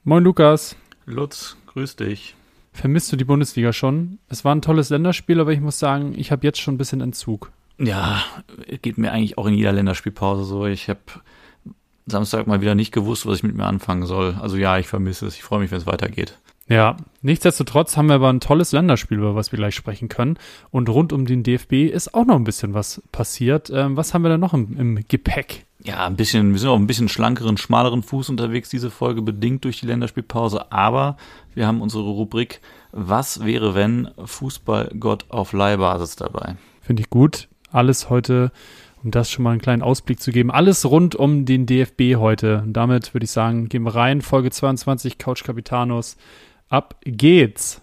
Moin Lukas, Lutz, grüß dich. vermisst du die Bundesliga schon? Es war ein tolles Länderspiel, aber ich muss sagen, ich habe jetzt schon ein bisschen Entzug. Ja, geht mir eigentlich auch in jeder Länderspielpause so. Ich habe Samstag mal wieder nicht gewusst, was ich mit mir anfangen soll. Also ja, ich vermisse es. Ich freue mich, wenn es weitergeht. Ja, nichtsdestotrotz haben wir aber ein tolles Länderspiel, über was wir gleich sprechen können. Und rund um den DFB ist auch noch ein bisschen was passiert. Was haben wir da noch im Gepäck? Ja, wir sind auch ein bisschen schlankeren, schmaleren Fuß unterwegs, diese Folge, bedingt durch die Länderspielpause. Aber wir haben unsere Rubrik Was wäre, wenn Fußballgott auf Leihbasis dabei. Finde ich gut. Alles heute, um das schon mal einen kleinen Ausblick zu geben. Alles rund um den DFB heute. Und damit würde ich sagen, gehen wir rein. Folge 22, Couch Capitanos. Ab geht's.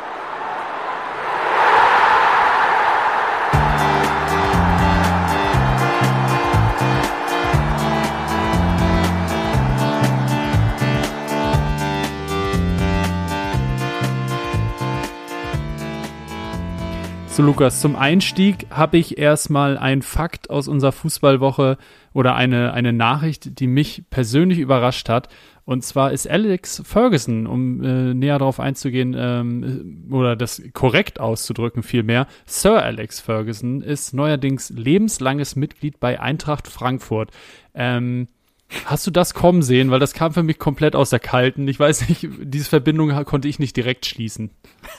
So Lukas, zum Einstieg habe ich erstmal einen Fakt aus unserer Fußballwoche oder eine Nachricht, die mich persönlich überrascht hat. Und zwar ist Alex Ferguson, um näher darauf einzugehen oder das korrekt auszudrücken vielmehr, Sir Alex Ferguson ist neuerdings lebenslanges Mitglied bei Eintracht Frankfurt. Hast du das kommen sehen? Weil das kam für mich komplett aus der Kalten. Ich weiß nicht, diese Verbindung konnte ich nicht direkt schließen.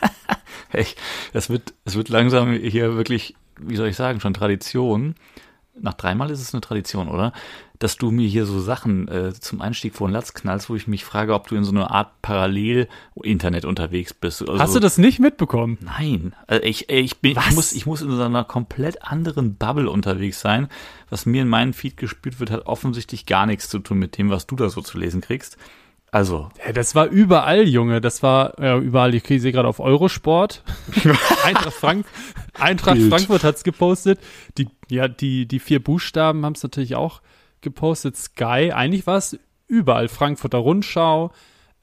Es wird langsam hier wirklich, wie soll ich sagen, schon Tradition. Nach 3-mal ist es eine Tradition, oder? Dass du mir hier so Sachen zum Einstieg vor den Latz knallst, wo ich mich frage, ob du in so einer Art Parallel-Internet unterwegs bist. Also, hast du das nicht mitbekommen? Nein. Also ich muss in so einer komplett anderen Bubble unterwegs sein. Was mir in meinen Feed gespült wird, hat offensichtlich gar nichts zu tun mit dem, was du da so zu lesen kriegst. Also. Ja, das war überall, Junge. Das war überall. Ich sehe gerade auf Eurosport. Eintracht Frankfurt hat's gepostet. Die 4 Buchstaben haben es natürlich auch gepostet. Sky. Eigentlich war es überall. Frankfurter Rundschau.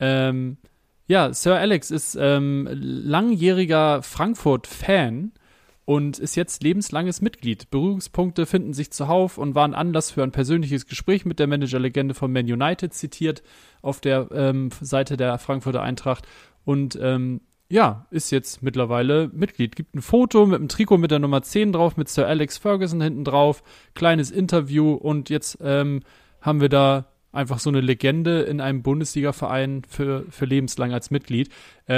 Sir Alex ist langjähriger Frankfurt-Fan und ist jetzt lebenslanges Mitglied. Berührungspunkte finden sich zuhauf und waren Anlass für ein persönliches Gespräch mit der Managerlegende von Man United, zitiert auf der Seite der Frankfurter Eintracht. Und ist jetzt mittlerweile Mitglied. Gibt ein Foto mit einem Trikot mit der Nummer 10 drauf, mit Sir Alex Ferguson hinten drauf, kleines Interview und jetzt haben wir da einfach so eine Legende in einem Bundesliga-Verein für lebenslang als Mitglied.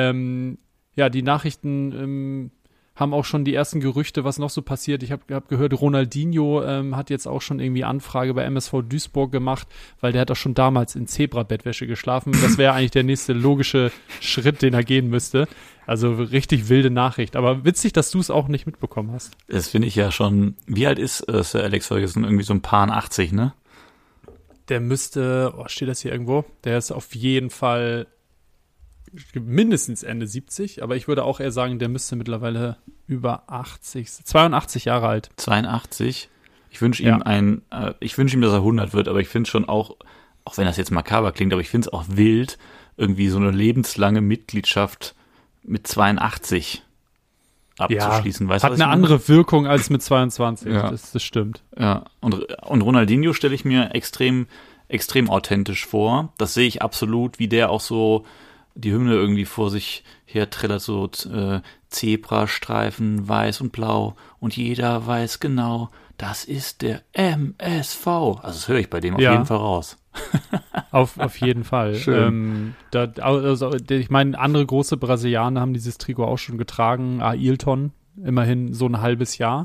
Die Nachrichten haben auch schon die ersten Gerüchte, was noch so passiert. Ich hab gehört, Ronaldinho hat jetzt auch schon irgendwie Anfrage bei MSV Duisburg gemacht, weil der hat auch schon damals in Zebra-Bettwäsche geschlafen. Das wäre eigentlich der nächste logische Schritt, den er gehen müsste. Also richtig wilde Nachricht. Aber witzig, dass du es auch nicht mitbekommen hast. Das finde ich ja schon. Wie alt ist Sir Alex Ferguson? Irgendwie so ein paar 80, ne? Der müsste, steht das hier irgendwo? Der ist auf jeden Fall mindestens Ende 70, aber ich würde auch eher sagen, der müsste mittlerweile über 82 Jahre alt. 82? Ich wünsche ihm dass er 100 wird, aber ich finde es schon auch wenn das jetzt makaber klingt, aber ich finde es auch wild, irgendwie so eine lebenslange Mitgliedschaft mit 82 abzuschließen. Ja, weißt hat eine andere Wirkung als mit 22, ja. Das stimmt. Ja, und Ronaldinho stelle ich mir extrem, extrem authentisch vor. Das sehe ich absolut, wie der auch so die Hymne irgendwie vor sich her trällert, so Zebrastreifen, weiß und blau und jeder weiß genau, das ist der MSV. Also das höre ich bei dem auf jeden Fall raus. Auf jeden Fall. Schön. Ich meine, andere große Brasilianer haben dieses Trikot auch schon getragen. Ailton, immerhin so ein halbes Jahr.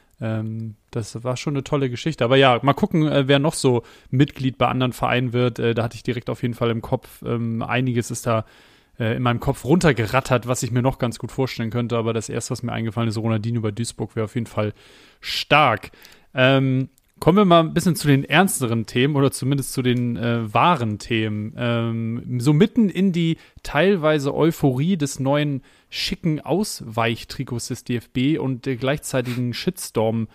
Das war schon eine tolle Geschichte. Aber ja, mal gucken, wer noch so Mitglied bei anderen Vereinen wird. Da hatte ich direkt auf jeden Fall im Kopf. Einiges ist da in meinem Kopf runtergerattert, was ich mir noch ganz gut vorstellen könnte. Aber das erste, was mir eingefallen ist, Ronaldinho bei Duisburg, wäre auf jeden Fall stark. Kommen wir mal ein bisschen zu den ernsteren Themen oder zumindest zu den wahren Themen. So mitten in die teilweise Euphorie des neuen schicken Ausweichtrikots des DFB und der gleichzeitigen Shitstorms,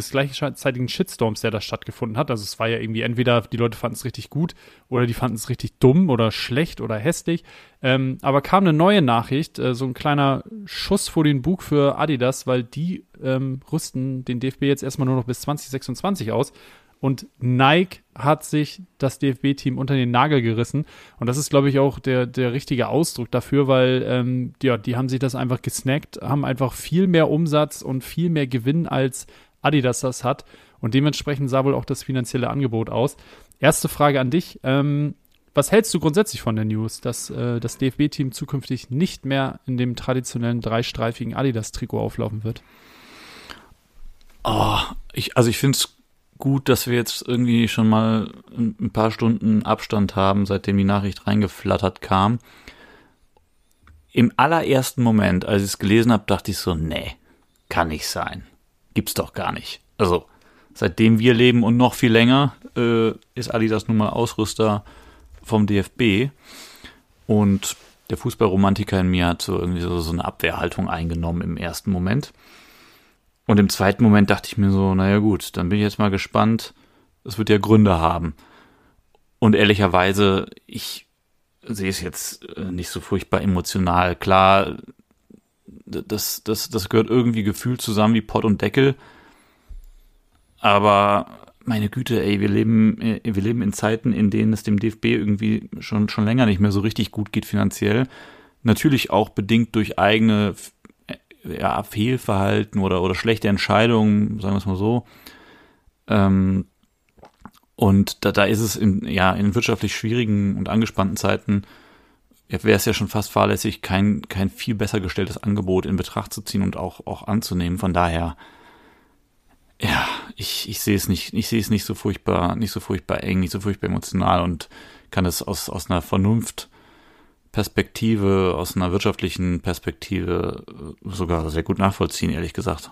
der da stattgefunden hat. Also es war ja irgendwie entweder die Leute fanden es richtig gut oder die fanden es richtig dumm oder schlecht oder hässlich. Aber kam eine neue Nachricht, so ein kleiner Schuss vor den Bug für Adidas, weil die rüsten den DFB jetzt erstmal nur noch bis 2026 aus. und Nike hat sich das DFB-Team unter den Nagel gerissen. Und das ist, glaube ich, auch der richtige Ausdruck dafür, weil die haben sich das einfach gesnackt, haben einfach viel mehr Umsatz und viel mehr Gewinn als Adidas das hat. Und dementsprechend sah wohl auch das finanzielle Angebot aus. Erste Frage an dich. Was hältst du grundsätzlich von der News, dass das DFB-Team zukünftig nicht mehr in dem traditionellen dreistreifigen Adidas-Trikot auflaufen wird? Ich finde es gut, dass wir jetzt irgendwie schon mal ein paar Stunden Abstand haben, seitdem die Nachricht reingeflattert kam. Im allerersten Moment, als ich es gelesen habe, dachte ich so, nee, kann nicht sein. Gibt's doch gar nicht. Also, seitdem wir leben und noch viel länger, ist Adidas nun mal Ausrüster vom DFB. Und der Fußballromantiker in mir hat so irgendwie so eine Abwehrhaltung eingenommen im ersten Moment. Und im zweiten Moment dachte ich mir so, naja gut, dann bin ich jetzt mal gespannt. Es wird ja Gründe haben. Und ehrlicherweise, ich sehe es jetzt nicht so furchtbar emotional. Klar, das gehört irgendwie gefühlt zusammen wie Pott und Deckel. Aber meine Güte, ey, wir leben in Zeiten, in denen es dem DFB irgendwie schon länger nicht mehr so richtig gut geht finanziell. Natürlich auch bedingt durch eigene Fehlverhalten oder schlechte Entscheidungen, sagen wir es mal so. Und da ist es in wirtschaftlich schwierigen und angespannten Zeiten, wäre es ja schon fast fahrlässig, kein viel besser gestelltes Angebot in Betracht zu ziehen und auch anzunehmen. Von daher, ja, ich sehe es nicht so furchtbar eng, nicht so furchtbar emotional und kann es aus einer Vernunftperspektive, aus einer wirtschaftlichen Perspektive sogar sehr gut nachvollziehen, ehrlich gesagt.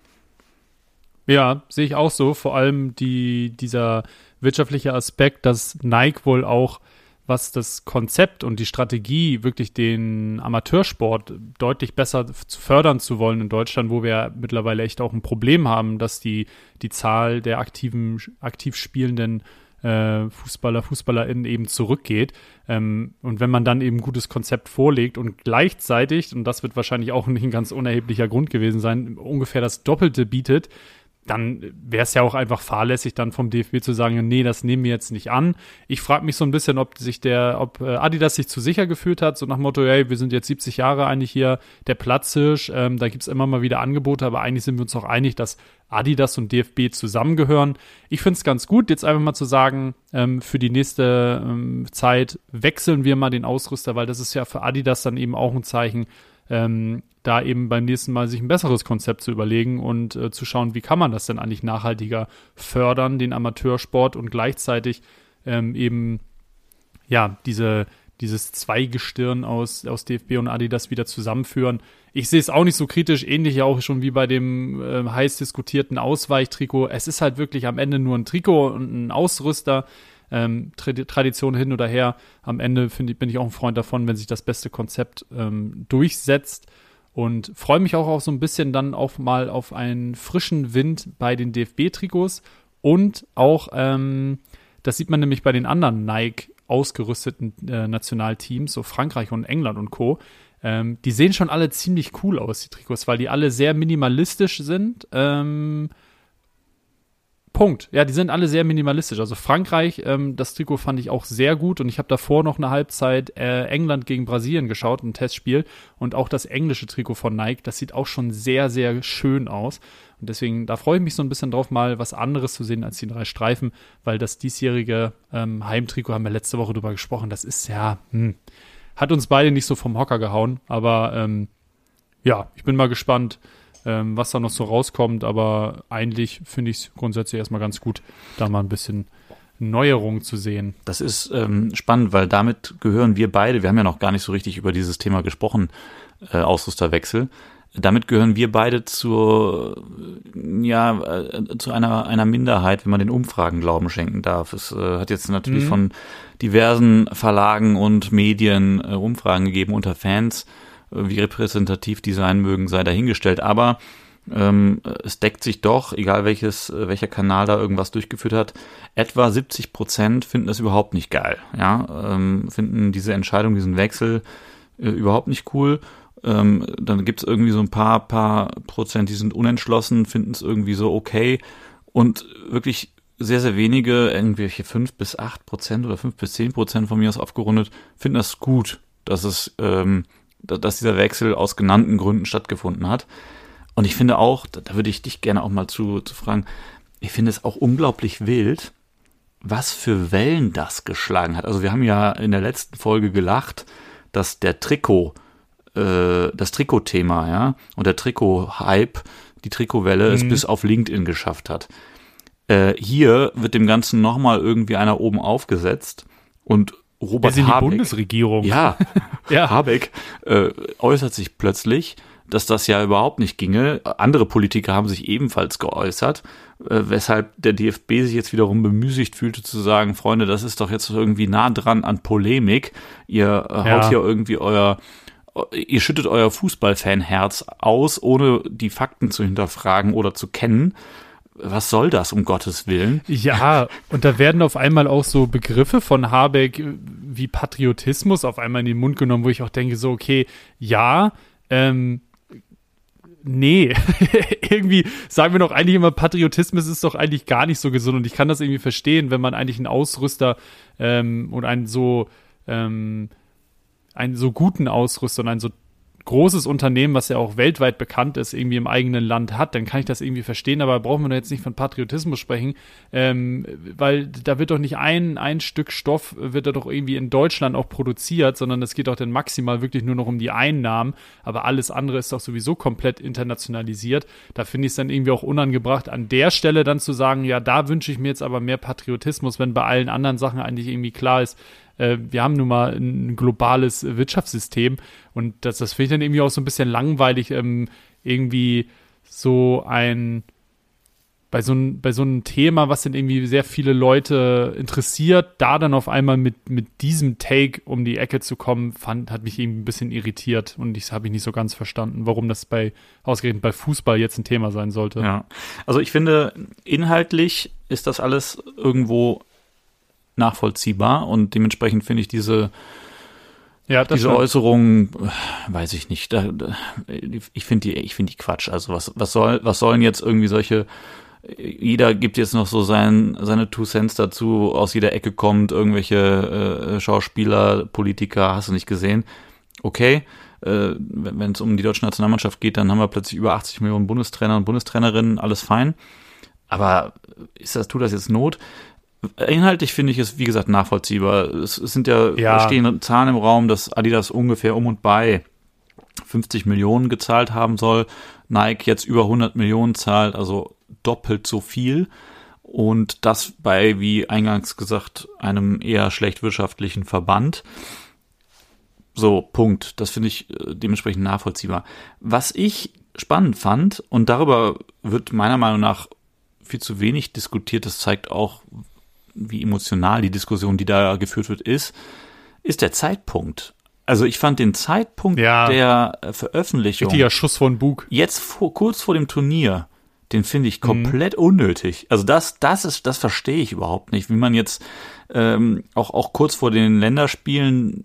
Ja, sehe ich auch so. Vor allem dieser wirtschaftliche Aspekt, dass Nike wohl auch, was das Konzept und die Strategie, wirklich den Amateursport deutlich besser fördern zu wollen in Deutschland, wo wir mittlerweile echt auch ein Problem haben, dass die Zahl der aktiv spielenden FußballerInnen eben zurückgeht. Und wenn man dann eben ein gutes Konzept vorlegt und gleichzeitig, und das wird wahrscheinlich auch nicht ein ganz unerheblicher Grund gewesen sein, ungefähr das Doppelte bietet, dann wäre es ja auch einfach fahrlässig, dann vom DFB zu sagen, nee, das nehmen wir jetzt nicht an. Ich frage mich so ein bisschen, ob Adidas sich zu sicher gefühlt hat, so nach dem Motto, hey, wir sind jetzt 70 Jahre eigentlich hier der Platzhirsch, da gibt's immer mal wieder Angebote, aber eigentlich sind wir uns auch einig, dass Adidas und DFB zusammengehören. Ich finde es ganz gut, jetzt einfach mal zu sagen, für die nächste Zeit wechseln wir mal den Ausrüster, weil das ist ja für Adidas dann eben auch ein Zeichen, da eben beim nächsten Mal sich ein besseres Konzept zu überlegen und zu schauen, wie kann man das denn eigentlich nachhaltiger fördern, den Amateursport, und gleichzeitig eben ja dieses Zweigestirn aus DFB und Adidas wieder zusammenführen. Ich sehe es auch nicht so kritisch, ähnlich ja auch schon wie bei dem heiß diskutierten Ausweichtrikot. Es ist halt wirklich am Ende nur ein Trikot und ein Ausrüster. Tradition hin oder her. Am Ende bin ich auch ein Freund davon, wenn sich das beste Konzept durchsetzt, und freue mich auch so ein bisschen dann auch mal auf einen frischen Wind bei den DFB-Trikots und auch, das sieht man nämlich bei den anderen Nike ausgerüsteten Nationalteams, so Frankreich und England und Co., die sehen schon alle ziemlich cool aus, die Trikots, weil die alle sehr minimalistisch sind. Punkt. Ja, die sind alle sehr minimalistisch. Also Frankreich, das Trikot fand ich auch sehr gut, und ich habe davor noch eine Halbzeit England gegen Brasilien geschaut, ein Testspiel, und auch das englische Trikot von Nike, das sieht auch schon sehr, sehr schön aus, und deswegen, da freue ich mich so ein bisschen drauf, mal was anderes zu sehen als die 3 Streifen, weil das diesjährige Heimtrikot, haben wir letzte Woche drüber gesprochen, das ist ja, hat uns beide nicht so vom Hocker gehauen, aber ja, ich bin mal gespannt, was da noch so rauskommt, aber eigentlich finde ich es grundsätzlich erstmal ganz gut, da mal ein bisschen Neuerungen zu sehen. Das ist spannend, weil damit gehören wir beide, wir haben ja noch gar nicht so richtig über dieses Thema gesprochen, Ausrüsterwechsel, damit gehören wir beide zu einer Minderheit, wenn man den Umfragen Glauben schenken darf. Es hat jetzt natürlich von diversen Verlagen und Medien Umfragen gegeben unter Fans. Wie repräsentativ die sein mögen, sei dahingestellt. Aber es deckt sich doch, egal welcher Kanal da irgendwas durchgeführt hat, etwa 70% finden das überhaupt nicht geil. Ja? Finden diese Entscheidung, diesen Wechsel überhaupt nicht cool. Dann gibt es irgendwie so ein paar Prozent, die sind unentschlossen, finden es irgendwie so okay. Und wirklich sehr, sehr wenige, irgendwelche 5-8% oder 5-10% von mir aus aufgerundet, finden das gut, dass dieser Wechsel aus genannten Gründen stattgefunden hat. Und ich finde auch, da würde ich dich gerne auch mal zu fragen, ich finde es auch unglaublich wild, was für Wellen das geschlagen hat. Also wir haben ja in der letzten Folge gelacht, dass das Trikotthema, ja, und der Trikot-Hype, die Trikotwelle es bis auf LinkedIn geschafft hat. Hier wird dem Ganzen nochmal irgendwie einer oben aufgesetzt und Robert die Habeck, Bundesregierung. ja, Ja. Habeck äußert sich plötzlich, dass das ja überhaupt nicht ginge. Andere Politiker haben sich ebenfalls geäußert, weshalb der DFB sich jetzt wiederum bemüßigt fühlte zu sagen, Freunde, das ist doch jetzt irgendwie nah dran an Polemik. Ihr haut hier irgendwie ihr schüttet euer Fußballfanherz aus, ohne die Fakten zu hinterfragen oder zu kennen. Was soll das, um Gottes Willen? Ja, und da werden auf einmal auch so Begriffe von Habeck wie Patriotismus auf einmal in den Mund genommen, wo ich auch denke so, okay, ja, nee, irgendwie sagen wir doch eigentlich immer, Patriotismus ist doch eigentlich gar nicht so gesund und ich kann das irgendwie verstehen, wenn man eigentlich einen Ausrüster und einen so guten Ausrüster und ein so großes Unternehmen, was ja auch weltweit bekannt ist, irgendwie im eigenen Land hat, dann kann ich das irgendwie verstehen, aber brauchen wir jetzt nicht von Patriotismus sprechen, weil da wird doch nicht ein Stück Stoff, wird da doch irgendwie in Deutschland auch produziert, sondern es geht doch dann maximal wirklich nur noch um die Einnahmen, aber alles andere ist doch sowieso komplett internationalisiert. Da finde ich es dann irgendwie auch unangebracht, an der Stelle dann zu sagen, ja, da wünsche ich mir jetzt aber mehr Patriotismus, wenn bei allen anderen Sachen eigentlich irgendwie klar ist, wir haben nun mal ein globales Wirtschaftssystem und das finde ich dann irgendwie auch so ein bisschen langweilig, irgendwie so bei so einem Thema, was dann irgendwie sehr viele Leute interessiert, da dann auf einmal mit diesem Take um die Ecke zu kommen, hat mich irgendwie ein bisschen irritiert und das habe ich nicht so ganz verstanden, warum das ausgerechnet bei Fußball jetzt ein Thema sein sollte. Ja, also ich finde, inhaltlich ist das alles irgendwo nachvollziehbar und dementsprechend finde ich diese Äußerung, weiß ich nicht, ich finde die Quatsch. Also was sollen jetzt irgendwie solche, jeder gibt jetzt noch so seine 2 Cents dazu, aus jeder Ecke kommt, irgendwelche Schauspieler, Politiker, hast du nicht gesehen. Okay, wenn es um die deutsche Nationalmannschaft geht, dann haben wir plötzlich über 80 Millionen Bundestrainer und Bundestrainerinnen, alles fein. Aber tut das jetzt Not? Inhaltlich finde ich es, wie gesagt, nachvollziehbar. Es sind stehen Zahlen im Raum, dass Adidas ungefähr um und bei 50 Millionen gezahlt haben soll. Nike jetzt über 100 Millionen zahlt, also doppelt so viel. Und das bei, wie eingangs gesagt, einem eher schlecht wirtschaftlichen Verband. So, Punkt. Das finde ich dementsprechend nachvollziehbar. Was ich spannend fand, und darüber wird meiner Meinung nach viel zu wenig diskutiert, das zeigt auch, wie emotional die Diskussion, die da geführt wird, ist der Zeitpunkt. Also ich fand den Zeitpunkt der Veröffentlichung, richtiger Schuss von Bug, jetzt kurz vor dem Turnier, den finde ich komplett unnötig. Also das verstehe ich überhaupt nicht, wie man jetzt auch kurz vor den Länderspielen,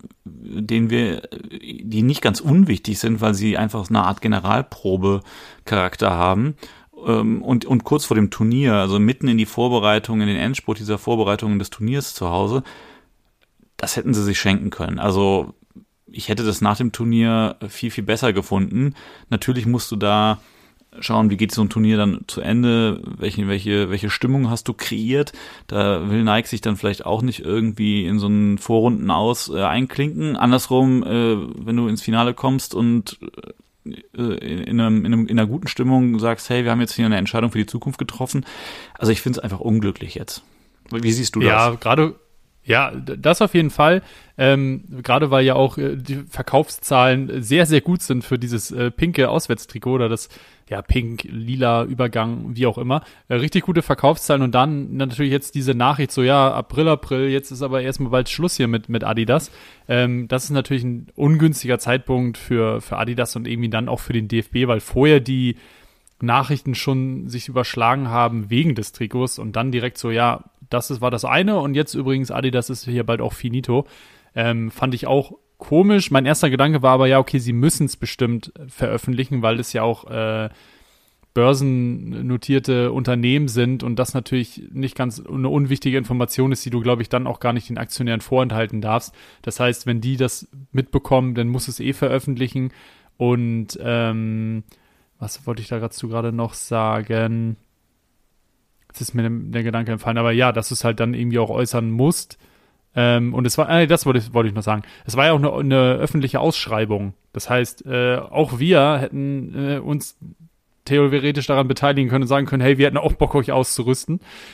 die nicht ganz unwichtig sind, weil sie einfach eine Art Generalprobe-Charakter haben, und kurz vor dem Turnier, also mitten in die Vorbereitung, in den Endspurt dieser Vorbereitungen des Turniers zu Hause, das hätten sie sich schenken können. Also ich hätte das nach dem Turnier viel, viel besser gefunden. Natürlich musst du da schauen, wie geht so ein Turnier dann zu Ende, welche Stimmung hast du kreiert. Da will Nike sich dann vielleicht auch nicht irgendwie in so einen Vorrunden einklinken. Andersrum, wenn du ins Finale kommst und in einer guten Stimmung sagst, hey, wir haben jetzt hier eine Entscheidung für die Zukunft getroffen. Also ich finde es einfach unglücklich jetzt. Wie siehst du das? Ja, das auf jeden Fall. Gerade weil ja auch die Verkaufszahlen sehr, sehr gut sind für dieses pinke Auswärtstrikot oder das pink-lila Übergang, wie auch immer. Richtig gute Verkaufszahlen und dann natürlich jetzt diese Nachricht so, ja, April, jetzt ist aber erstmal bald Schluss hier mit Adidas. Das ist natürlich ein ungünstiger Zeitpunkt für Adidas und irgendwie dann auch für den DFB, weil vorher die Nachrichten schon sich überschlagen haben wegen des Trikots und dann direkt so, ja, war das eine und jetzt übrigens Adidas ist hier bald auch finito. Fand ich auch komisch. Mein erster Gedanke war aber, ja, okay, sie müssen es bestimmt veröffentlichen, weil es ja auch börsennotierte Unternehmen sind und das natürlich nicht ganz eine unwichtige Information ist, die du, glaube ich, dann auch gar nicht den Aktionären vorenthalten darfst. Das heißt, wenn die das mitbekommen, dann muss es veröffentlichen. Und was wollte ich da gerade noch sagen? Jetzt ist mir der Gedanke entfallen, aber ja, dass du es halt dann irgendwie auch äußern musst. Und es war, das wollte ich noch sagen. Es war ja auch eine öffentliche Ausschreibung. Das heißt, auch wir hätten uns theoretisch daran beteiligen können und sagen können, hey, wir hätten auch Bock, euch auszurüsten.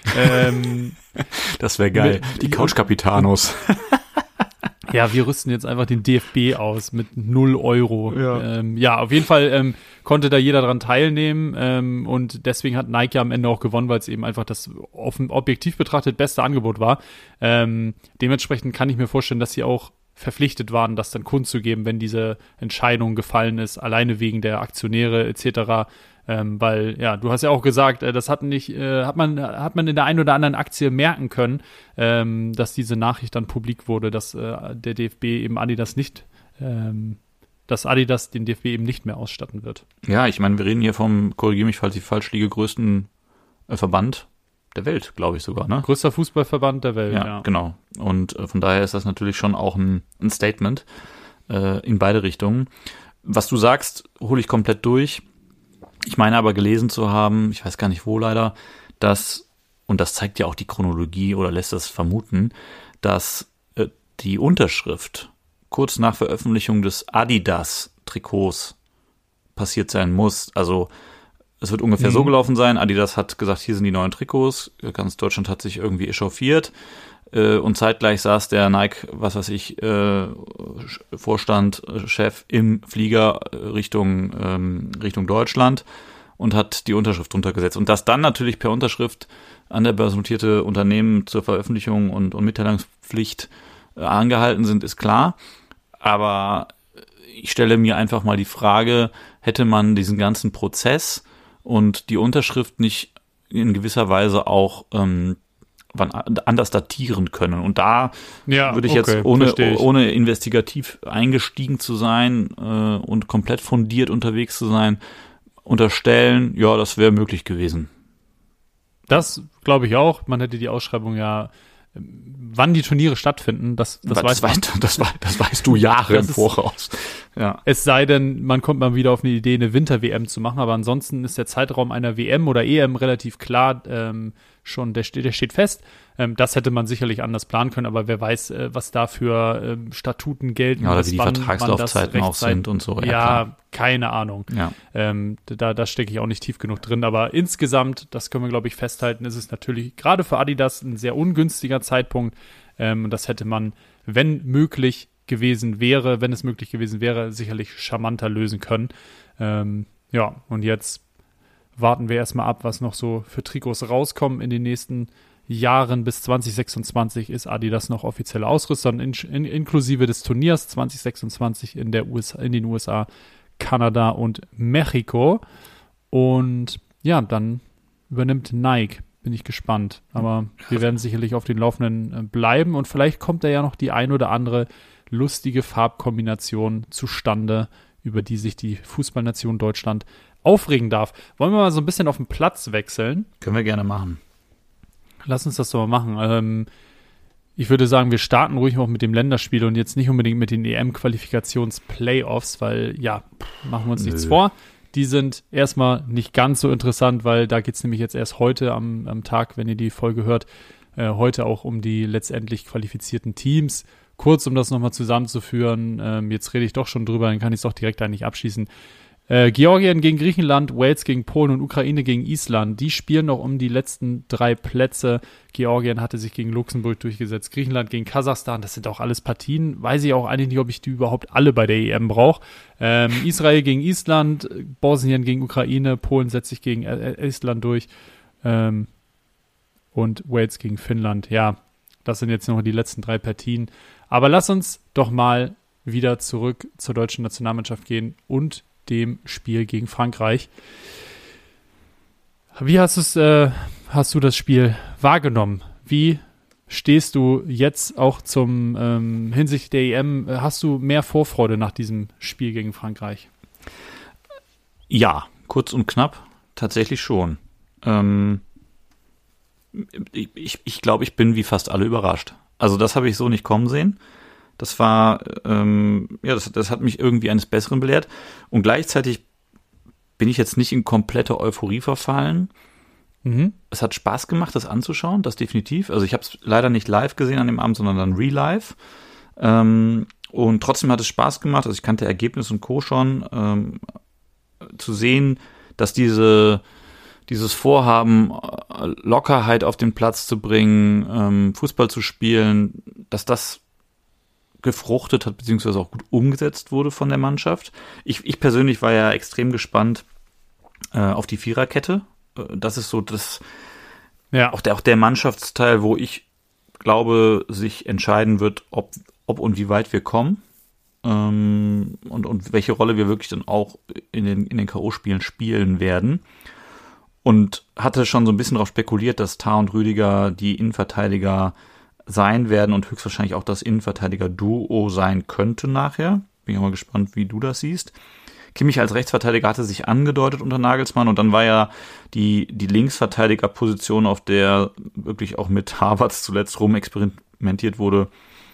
Das wäre geil. Die Couch Capitanos. Ja, wir rüsten jetzt einfach den DFB aus mit 0 Euro. Ja, auf jeden Fall konnte da jeder dran teilnehmen und deswegen hat Nike am Ende auch gewonnen, weil es eben einfach das objektiv betrachtet beste Angebot war. Dementsprechend kann ich mir vorstellen, dass sie auch verpflichtet waren, das dann kundzugeben, wenn diese Entscheidung gefallen ist, alleine wegen der Aktionäre etc., weil, ja, du hast ja auch gesagt, das hat man in der einen oder anderen Aktie merken können, dass diese Nachricht dann publik wurde, dass der DFB eben dass Adidas den DFB eben nicht mehr ausstatten wird. Ja, ich meine, wir reden hier vom, korrigiere mich, falls ich falsch liege, größten Verband der Welt, glaube ich sogar, ne? Größter Fußballverband der Welt, ja. Genau. Und von daher ist das natürlich schon auch ein Statement in beide Richtungen. Was du sagst, hole ich komplett durch. Ich meine aber gelesen zu haben, ich weiß gar nicht wo leider, dass, und das zeigt ja auch die Chronologie oder lässt das vermuten, dass die Unterschrift kurz nach Veröffentlichung des Adidas-Trikots passiert sein muss. Also es wird ungefähr so gelaufen sein, Adidas hat gesagt, hier sind die neuen Trikots, ganz Deutschland hat sich irgendwie echauffiert und zeitgleich saß der Nike, Vorstand, Chef im Flieger Richtung Deutschland und hat die Unterschrift drunter gesetzt. Und dass dann natürlich per Unterschrift an der börsennotierte Unternehmen zur Veröffentlichung und Mitteilungspflicht angehalten sind, ist klar. Aber ich stelle mir einfach mal die Frage, hätte man diesen ganzen Prozess und die Unterschrift nicht in gewisser Weise auch anders datieren können. Und da würde ich jetzt, ohne investigativ eingestiegen zu sein und komplett fundiert unterwegs zu sein, unterstellen, ja, das wäre möglich gewesen. Das glaube ich auch. Man hätte die Ausschreibung ja, wann die Turniere stattfinden, das weißt du Jahre im Voraus. Ja. Es sei denn, man kommt mal wieder auf eine Idee, eine Winter-WM zu machen, aber ansonsten ist der Zeitraum einer WM oder EM relativ klar schon, der steht fest. Das hätte man sicherlich anders planen können, aber wer weiß, was da für Statuten gelten. Ja, oder wie die Vertragslaufzeiten auch sind und so. Ja, keine Ahnung. Ja. Da stecke ich auch nicht tief genug drin, aber insgesamt, das können wir, glaube ich, festhalten, ist es natürlich gerade für Adidas ein sehr ungünstiger Zeitpunkt und das hätte man, wenn es möglich gewesen wäre, sicherlich charmanter lösen können. Ja, und jetzt warten wir erstmal ab, was noch so für Trikots rauskommen in den nächsten Jahren. Bis 2026 ist Adidas noch offizielle Ausrüster, inklusive des Turniers 2026 in den USA, Kanada und Mexiko. Und ja, dann übernimmt Nike. Bin ich gespannt. Aber wir werden sicherlich auf den Laufenden bleiben und vielleicht kommt da ja noch die ein oder andere lustige Farbkombination zustande, über die sich die Fußballnation Deutschland aufregen darf. Wollen wir mal so ein bisschen auf den Platz wechseln? Können wir gerne machen. Lass uns das doch mal machen. Ich würde sagen, wir starten ruhig auch mit dem Länderspiel und jetzt nicht unbedingt mit den EM-Qualifikationsplayoffs, weil, ja, machen wir uns nichts vor. Die sind erstmal nicht ganz so interessant, weil da geht es nämlich jetzt erst heute am Tag, wenn ihr die Folge hört, heute auch um die letztendlich qualifizierten Teams. Kurz, um das nochmal zusammenzuführen, jetzt rede ich doch schon drüber, dann kann ich es auch direkt eigentlich abschließen. Georgien gegen Griechenland, Wales gegen Polen und Ukraine gegen Island. Die spielen noch um die letzten 3 Plätze. Georgien hatte sich gegen Luxemburg durchgesetzt. Griechenland gegen Kasachstan. Das sind auch alles Partien. Weiß ich auch eigentlich nicht, ob ich die überhaupt alle bei der EM brauche. Israel gegen Island, Bosnien gegen Ukraine, Polen setzt sich gegen Estland durch. Und Wales gegen Finnland. Ja, das sind jetzt noch die letzten 3 Partien. Aber lass uns doch mal wieder zurück zur deutschen Nationalmannschaft gehen und dem Spiel gegen Frankreich. Wie hast du das Spiel wahrgenommen? Wie stehst du jetzt auch zum hinsichtlich der EM? Hast du mehr Vorfreude nach diesem Spiel gegen Frankreich? Ja, kurz und knapp. tatsächlich schon. Ich glaube, ich bin wie fast alle überrascht. Also das habe ich so nicht kommen sehen. Das war, das hat mich irgendwie eines Besseren belehrt. Und gleichzeitig bin ich jetzt nicht in komplette Euphorie verfallen. Es hat Spaß gemacht, das anzuschauen, das definitiv. Also ich habe es leider nicht live gesehen an dem Abend, sondern dann re-live. Und trotzdem hat es Spaß gemacht. Also ich kannte Ergebnis und Co. schon. Zu sehen, dass dieses Vorhaben, Lockerheit auf den Platz zu bringen, Fußball zu spielen, dass das gefruchtet hat, beziehungsweise auch gut umgesetzt wurde von der Mannschaft. Ich persönlich war ja extrem gespannt auf die Viererkette. Das ist so auch der Mannschaftsteil, wo ich glaube, sich entscheiden wird, ob und wie weit wir kommen. Und welche Rolle wir wirklich dann auch in den K.O.-Spielen spielen werden. Und hatte schon so ein bisschen darauf spekuliert, dass Tah und Rüdiger die Innenverteidiger sein werden und höchstwahrscheinlich auch das Innenverteidiger-Duo sein könnte nachher. Bin ich mal gespannt, wie du das siehst. Kimmich als Rechtsverteidiger hatte sich angedeutet unter Nagelsmann und dann war ja die Linksverteidigerposition, auf der wirklich auch mit Havertz zuletzt rumexperimentiert wurde,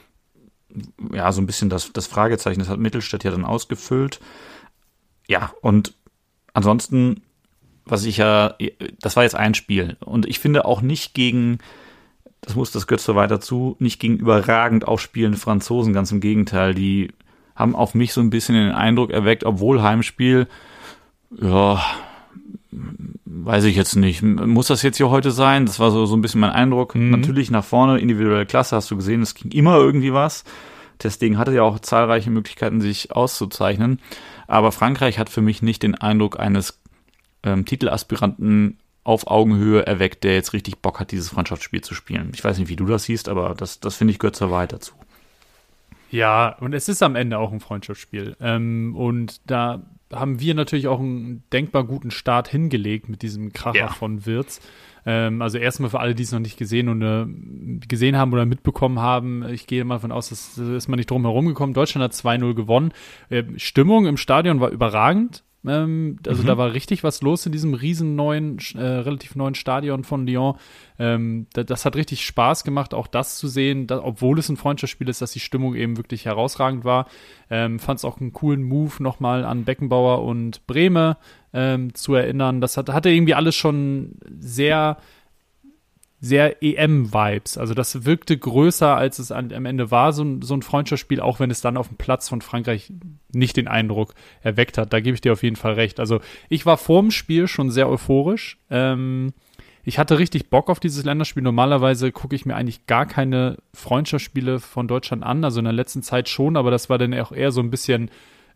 ja, so ein bisschen das Fragezeichen. Das hat Mittelstädt ja dann ausgefüllt. Ja, und ansonsten, das war jetzt ein Spiel. Und ich finde auch nicht das gehört so weiter zu, nicht gegen überragend aufspielende Franzosen, ganz im Gegenteil. Die haben auf mich so ein bisschen den Eindruck erweckt, obwohl Heimspiel, ja, weiß ich jetzt nicht. Muss das jetzt hier heute sein? Das war so ein bisschen mein Eindruck. Natürlich nach vorne, individuelle Klasse, hast du gesehen, es ging immer irgendwie was. Deswegen hatte ja auch zahlreiche Möglichkeiten, sich auszuzeichnen. Aber Frankreich hat für mich nicht den Eindruck eines Titelaspiranten auf Augenhöhe erweckt, der jetzt richtig Bock hat, dieses Freundschaftsspiel zu spielen. Ich weiß nicht, wie du das siehst, aber das finde ich gehört zur Wahrheit dazu. Ja, und es ist am Ende auch ein Freundschaftsspiel. Und da haben wir natürlich auch einen denkbar guten Start hingelegt mit diesem Kracher von Wirtz. Also erstmal für alle, die es noch nicht gesehen haben oder mitbekommen haben, ich gehe mal davon aus, dass ist man nicht drum herum gekommen. Deutschland hat 2-0 gewonnen. Stimmung im Stadion war überragend. Da war richtig was los in diesem relativ neuen Stadion von Lyon. Das hat richtig Spaß gemacht, auch das zu sehen, obwohl es ein Freundschaftsspiel ist, dass die Stimmung eben wirklich herausragend war. Fand es auch einen coolen Move, nochmal an Beckenbauer und Brehme zu erinnern. Das hatte irgendwie alles schon sehr sehr EM-Vibes. Also das wirkte größer, als es am Ende war, so ein Freundschaftsspiel, auch wenn es dann auf dem Platz von Frankreich nicht den Eindruck erweckt hat. Da gebe ich dir auf jeden Fall recht. Also ich war vorm Spiel schon sehr euphorisch. Ich hatte richtig Bock auf dieses Länderspiel. Normalerweise gucke ich mir eigentlich gar keine Freundschaftsspiele von Deutschland an. Also in der letzten Zeit schon, aber das war dann auch eher so ein bisschen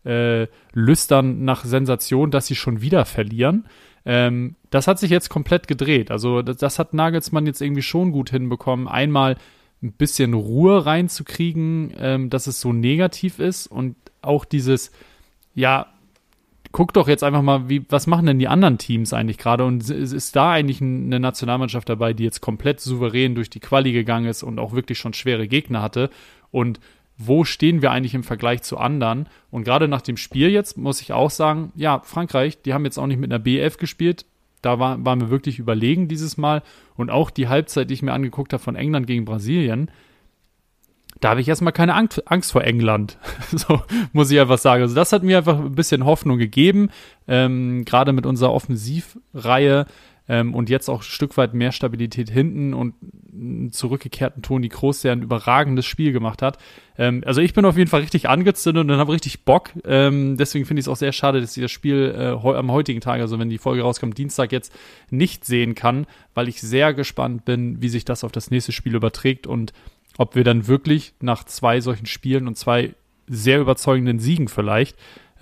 lüstern nach Sensation, dass sie schon wieder verlieren. Das hat sich jetzt komplett gedreht. Also das hat Nagelsmann jetzt irgendwie schon gut hinbekommen, einmal ein bisschen Ruhe reinzukriegen, dass es so negativ ist und auch dieses, ja, guck doch jetzt einfach mal, was machen denn die anderen Teams eigentlich gerade und ist da eigentlich eine Nationalmannschaft dabei, die jetzt komplett souverän durch die Quali gegangen ist und auch wirklich schon schwere Gegner hatte und wo stehen wir eigentlich im Vergleich zu anderen? Und gerade nach dem Spiel jetzt muss ich auch sagen, ja, Frankreich, die haben jetzt auch nicht mit einer B11 gespielt. Da waren wir wirklich überlegen dieses Mal. Und auch die Halbzeit, die ich mir angeguckt habe von England gegen Brasilien, da habe ich erstmal keine Angst vor England. So muss ich einfach sagen. Also das hat mir einfach ein bisschen Hoffnung gegeben, gerade mit unserer Offensivreihe. Und jetzt auch ein Stück weit mehr Stabilität hinten und einen zurückgekehrten Toni Kroos, der ein überragendes Spiel gemacht hat. Also ich bin auf jeden Fall richtig angezündet und habe richtig Bock. Deswegen finde ich es auch sehr schade, dass ich das Spiel am heutigen Tag, also wenn die Folge rauskommt, Dienstag jetzt nicht sehen kann, weil ich sehr gespannt bin, wie sich das auf das nächste Spiel überträgt und ob wir dann wirklich nach 2 solchen Spielen und 2 sehr überzeugenden Siegen vielleicht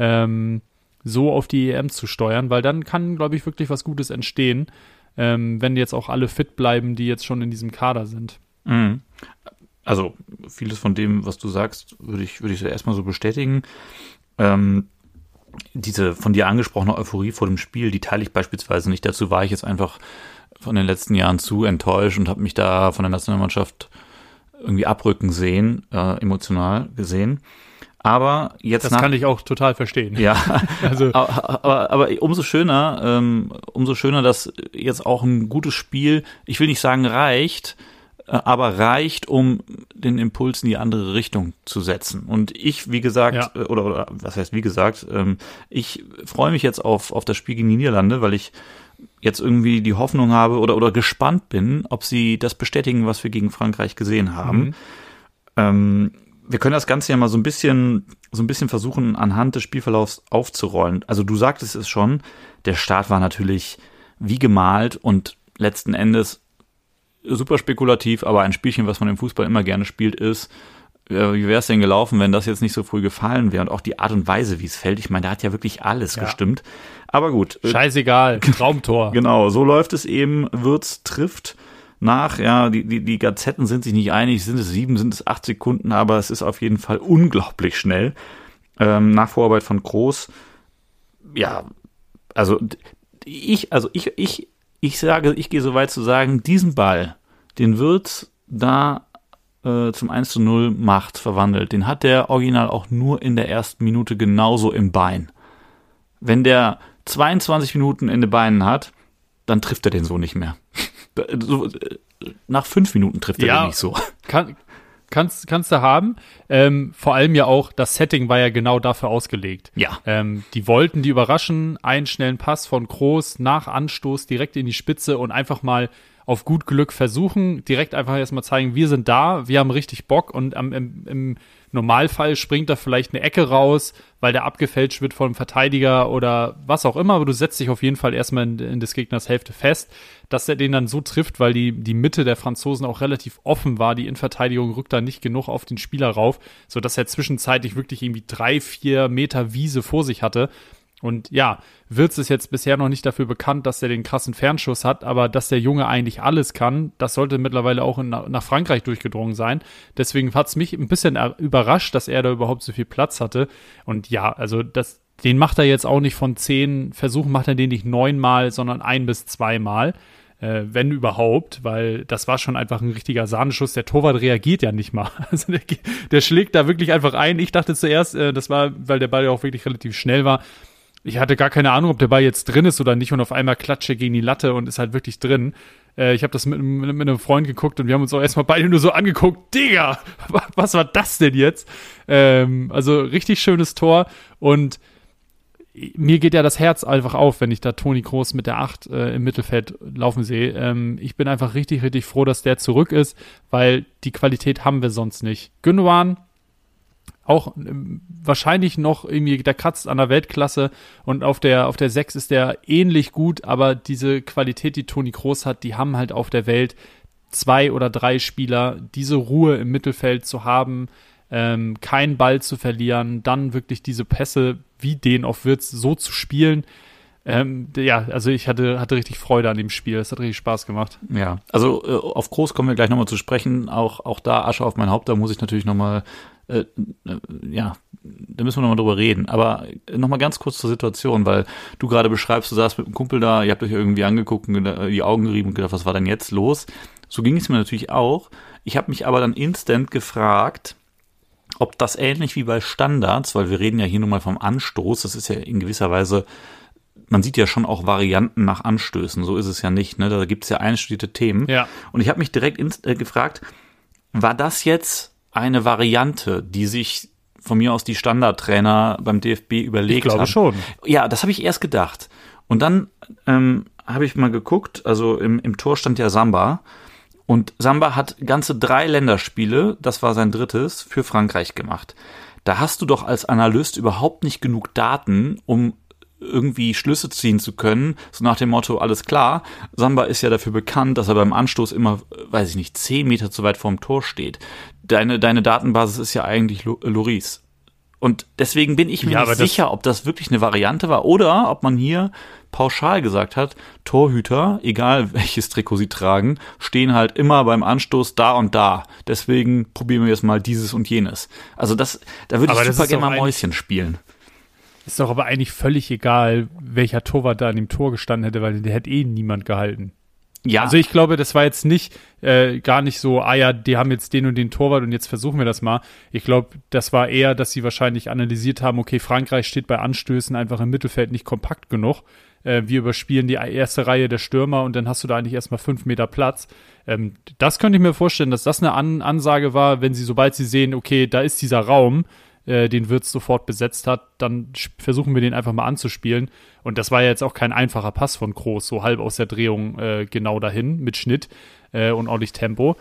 so auf die EM zu steuern, weil dann kann, glaube ich, wirklich was Gutes entstehen, wenn jetzt auch alle fit bleiben, die jetzt schon in diesem Kader sind. Mhm. Also vieles von dem, was du sagst, würde ich erstmal so bestätigen. Diese von dir angesprochene Euphorie vor dem Spiel, die teile ich beispielsweise nicht. Dazu war ich jetzt einfach von den letzten Jahren zu enttäuscht und habe mich da von der Nationalmannschaft irgendwie abrücken sehen, emotional gesehen. Aber jetzt das kann ich auch total verstehen. Ja, also aber umso schöner, dass jetzt auch ein gutes Spiel, ich will nicht sagen reicht, aber reicht, um den Impuls in die andere Richtung zu setzen. Und ich, wie gesagt, oder was heißt wie gesagt, ich freue mich jetzt auf das Spiel gegen die Niederlande, weil ich jetzt irgendwie die Hoffnung habe oder gespannt bin, ob sie das bestätigen, was wir gegen Frankreich gesehen haben. Wir können das Ganze ja mal so ein bisschen versuchen, anhand des Spielverlaufs aufzurollen. Also du sagtest es schon, der Start war natürlich wie gemalt und letzten Endes super spekulativ, aber ein Spielchen, was man im Fußball immer gerne spielt, ist, wie wäre es denn gelaufen, wenn das jetzt nicht so früh gefallen wäre? Und auch die Art und Weise, wie es fällt. Ich meine, da hat ja wirklich alles gestimmt. Aber gut. Scheißegal, Traumtor. Genau, so läuft es eben. Wirtz trifft nach, die Gazetten sind sich nicht einig, sind es 7, sind es 8 Sekunden, aber es ist auf jeden Fall unglaublich schnell. Nach Vorarbeit von Kroos. Ja, also ich sage, ich gehe so weit zu sagen, diesen Ball, den Wirtz da zum 1:0 verwandelt, den hat der Original auch nur in der ersten Minute genauso im Bein. Wenn der 22 Minuten in den Beinen hat, dann trifft er den so nicht mehr. Nach 5 Minuten trifft er den nicht so. Kannst du haben. Vor allem ja auch, das Setting war ja genau dafür ausgelegt. Ja. Die wollten die überraschen, einen schnellen Pass von Kroos nach Anstoß direkt in die Spitze und einfach mal auf gut Glück versuchen, direkt einfach erstmal zeigen, wir sind da, wir haben richtig Bock und im Normalfall springt da vielleicht eine Ecke raus, weil der abgefälscht wird vom Verteidiger oder was auch immer, aber du setzt dich auf jeden Fall erstmal in des Gegners Hälfte fest, dass er den dann so trifft, weil die Mitte der Franzosen auch relativ offen war, die Innenverteidigung rückt da nicht genug auf den Spieler rauf, sodass er zwischenzeitlich wirklich irgendwie 3-4 Meter Wiese vor sich hatte. Und ja, Wirtz ist jetzt bisher noch nicht dafür bekannt, dass er den krassen Fernschuss hat, aber dass der Junge eigentlich alles kann, das sollte mittlerweile auch nach Frankreich durchgedrungen sein. Deswegen hat es mich ein bisschen überrascht, dass er da überhaupt so viel Platz hatte. Und ja, also den macht er jetzt auch nicht von 10 Versuchen, macht er den nicht 9-mal, sondern 1 bis 2-mal. Wenn überhaupt, weil das war schon einfach ein richtiger Sahneschuss. Der Torwart reagiert ja nicht mal. Also der schlägt da wirklich einfach ein. Ich dachte zuerst, das war, weil der Ball ja auch wirklich relativ schnell war. Ich hatte gar keine Ahnung, ob der Ball jetzt drin ist oder nicht und auf einmal klatsche gegen die Latte und ist halt wirklich drin. Ich habe das mit einem Freund geguckt und wir haben uns auch erstmal beide nur so angeguckt. Digga, was war das denn jetzt? Also richtig schönes Tor und mir geht ja das Herz einfach auf, wenn ich da Toni Kroos mit der 8 im Mittelfeld laufen sehe. Ich bin einfach richtig, richtig froh, dass der zurück ist, weil die Qualität haben wir sonst nicht. Gündogan auch wahrscheinlich noch irgendwie, der kratzt an der Weltklasse und auf der 6 ist der ähnlich gut, aber diese Qualität, die Toni Kroos hat, die haben halt auf der Welt 2 oder 3 Spieler, diese Ruhe im Mittelfeld zu haben, keinen Ball zu verlieren, dann wirklich diese Pässe wie den auf Wirtz so zu spielen. Also ich hatte richtig Freude an dem Spiel. Es hat richtig Spaß gemacht. Ja, also auf Kroos kommen wir gleich nochmal zu sprechen. Auch da Asche auf mein Haupt, da muss ich natürlich nochmal, da müssen wir nochmal drüber reden. Aber nochmal ganz kurz zur Situation, weil du gerade beschreibst, du saßt mit einem Kumpel da, ihr habt euch irgendwie angeguckt und die Augen gerieben und gedacht, was war denn jetzt los? So ging es mir natürlich auch. Ich habe mich aber dann instant gefragt, ob das ähnlich wie bei Standards, weil wir reden ja hier nun mal vom Anstoß, das ist ja in gewisser Weise, man sieht ja schon auch Varianten nach Anstößen, so ist es ja nicht, ne? Da gibt es ja einstudierte Themen. Ja. Und ich habe mich direkt gefragt, war das jetzt eine Variante, die sich von mir aus die Standardtrainer beim DFB überlegt haben? Ich glaube schon. Ja, das habe ich erst gedacht. Und dann habe ich mal geguckt, also im Tor stand ja Samba. Und Samba hat ganze 3 Länderspiele, das war sein 3., für Frankreich gemacht. Da hast du doch als Analyst überhaupt nicht genug Daten, um irgendwie Schlüsse ziehen zu können, so nach dem Motto, alles klar, Samba ist ja dafür bekannt, dass er beim Anstoß immer, 10 Meter zu weit vorm Tor steht. Deine Datenbasis ist ja eigentlich Lloris. Und deswegen bin ich mir nicht sicher, ob das wirklich eine Variante war oder ob man hier pauschal gesagt hat, Torhüter, egal welches Trikot sie tragen, stehen halt immer beim Anstoß da und da. Deswegen probieren wir jetzt mal dieses und jenes. Also da würde ich super gerne mal Mäuschen spielen. Ist doch aber eigentlich völlig egal, welcher Torwart da an dem Tor gestanden hätte, weil der hätte niemand gehalten. Ja. Also ich glaube, das war jetzt nicht gar nicht so, die haben jetzt den und den Torwart und jetzt versuchen wir das mal. Ich glaube, das war eher, dass sie wahrscheinlich analysiert haben, okay, Frankreich steht bei Anstößen einfach im Mittelfeld nicht kompakt genug. Wir überspielen die erste Reihe der Stürmer und dann hast du da eigentlich erstmal 5 Meter Platz. Das könnte ich mir vorstellen, dass das eine Ansage war, sobald sie sehen, okay, da ist dieser Raum, den Wirtz sofort besetzt hat, dann versuchen wir den einfach mal anzuspielen. Und das war ja jetzt auch kein einfacher Pass von Kroos, so halb aus der Drehung genau dahin mit Schnitt und ordentlich Tempo.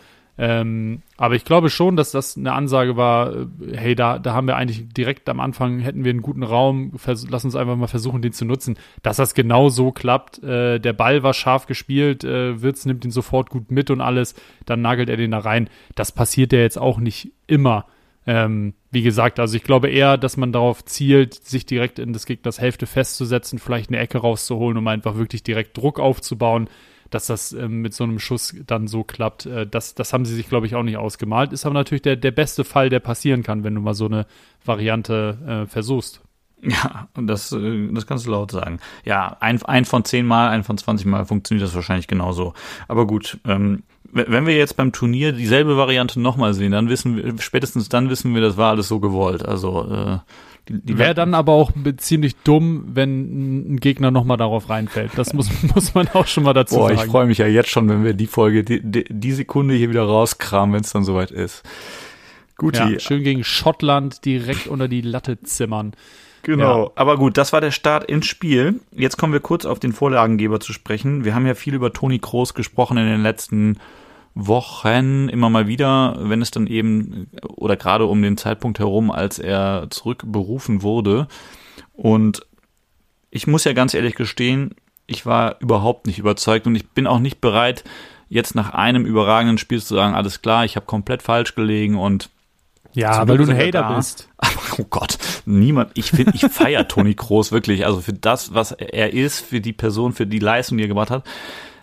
Aber ich glaube schon, dass das eine Ansage war, hey, da haben wir eigentlich direkt am Anfang, hätten wir einen guten Raum, lass uns einfach mal versuchen, den zu nutzen. Dass das genau so klappt, der Ball war scharf gespielt, Wirtz nimmt ihn sofort gut mit und alles, dann nagelt er den da rein. Das passiert ja jetzt auch nicht immer. Wie gesagt, also ich glaube eher, dass man darauf zielt, sich direkt in des Gegners Hälfte festzusetzen, vielleicht eine Ecke rauszuholen, um einfach wirklich direkt Druck aufzubauen, dass das mit so einem Schuss dann so klappt. Das haben sie sich, glaube ich, auch nicht ausgemalt. Ist aber natürlich der beste Fall, der passieren kann, wenn du mal so eine Variante versuchst. Ja, und das kannst du laut sagen. Ja, ein von 10 Mal, ein von 20 Mal funktioniert das wahrscheinlich genauso. Aber gut, wenn wir jetzt beim Turnier dieselbe Variante nochmal sehen, spätestens dann wissen wir, das war alles so gewollt. Also die wäre dann aber auch ziemlich dumm, wenn ein Gegner nochmal darauf reinfällt. Das muss man auch schon mal dazu sagen. Ich freue mich ja jetzt schon, wenn wir die Folge, die Sekunde hier wieder rauskramen, wenn es dann soweit ist. Gut, ja, schön gegen Schottland direkt unter die Latte zimmern. Genau, ja. Aber gut, das war der Start ins Spiel. Jetzt kommen wir kurz auf den Vorlagengeber zu sprechen. Wir haben ja viel über Toni Kroos gesprochen in den letzten Wochen, immer mal wieder, wenn es dann eben, oder gerade um den Zeitpunkt herum, als er zurückberufen wurde. Und ich muss ja ganz ehrlich gestehen, ich war überhaupt nicht überzeugt und ich bin auch nicht bereit, jetzt nach einem überragenden Spiel zu sagen, alles klar, ich habe komplett falsch gelegen und ja, weil du ein Hater bist. Oh Gott, ich feiere Toni Kroos wirklich, also für das, was er ist, für die Person, für die Leistung, die er gebracht hat.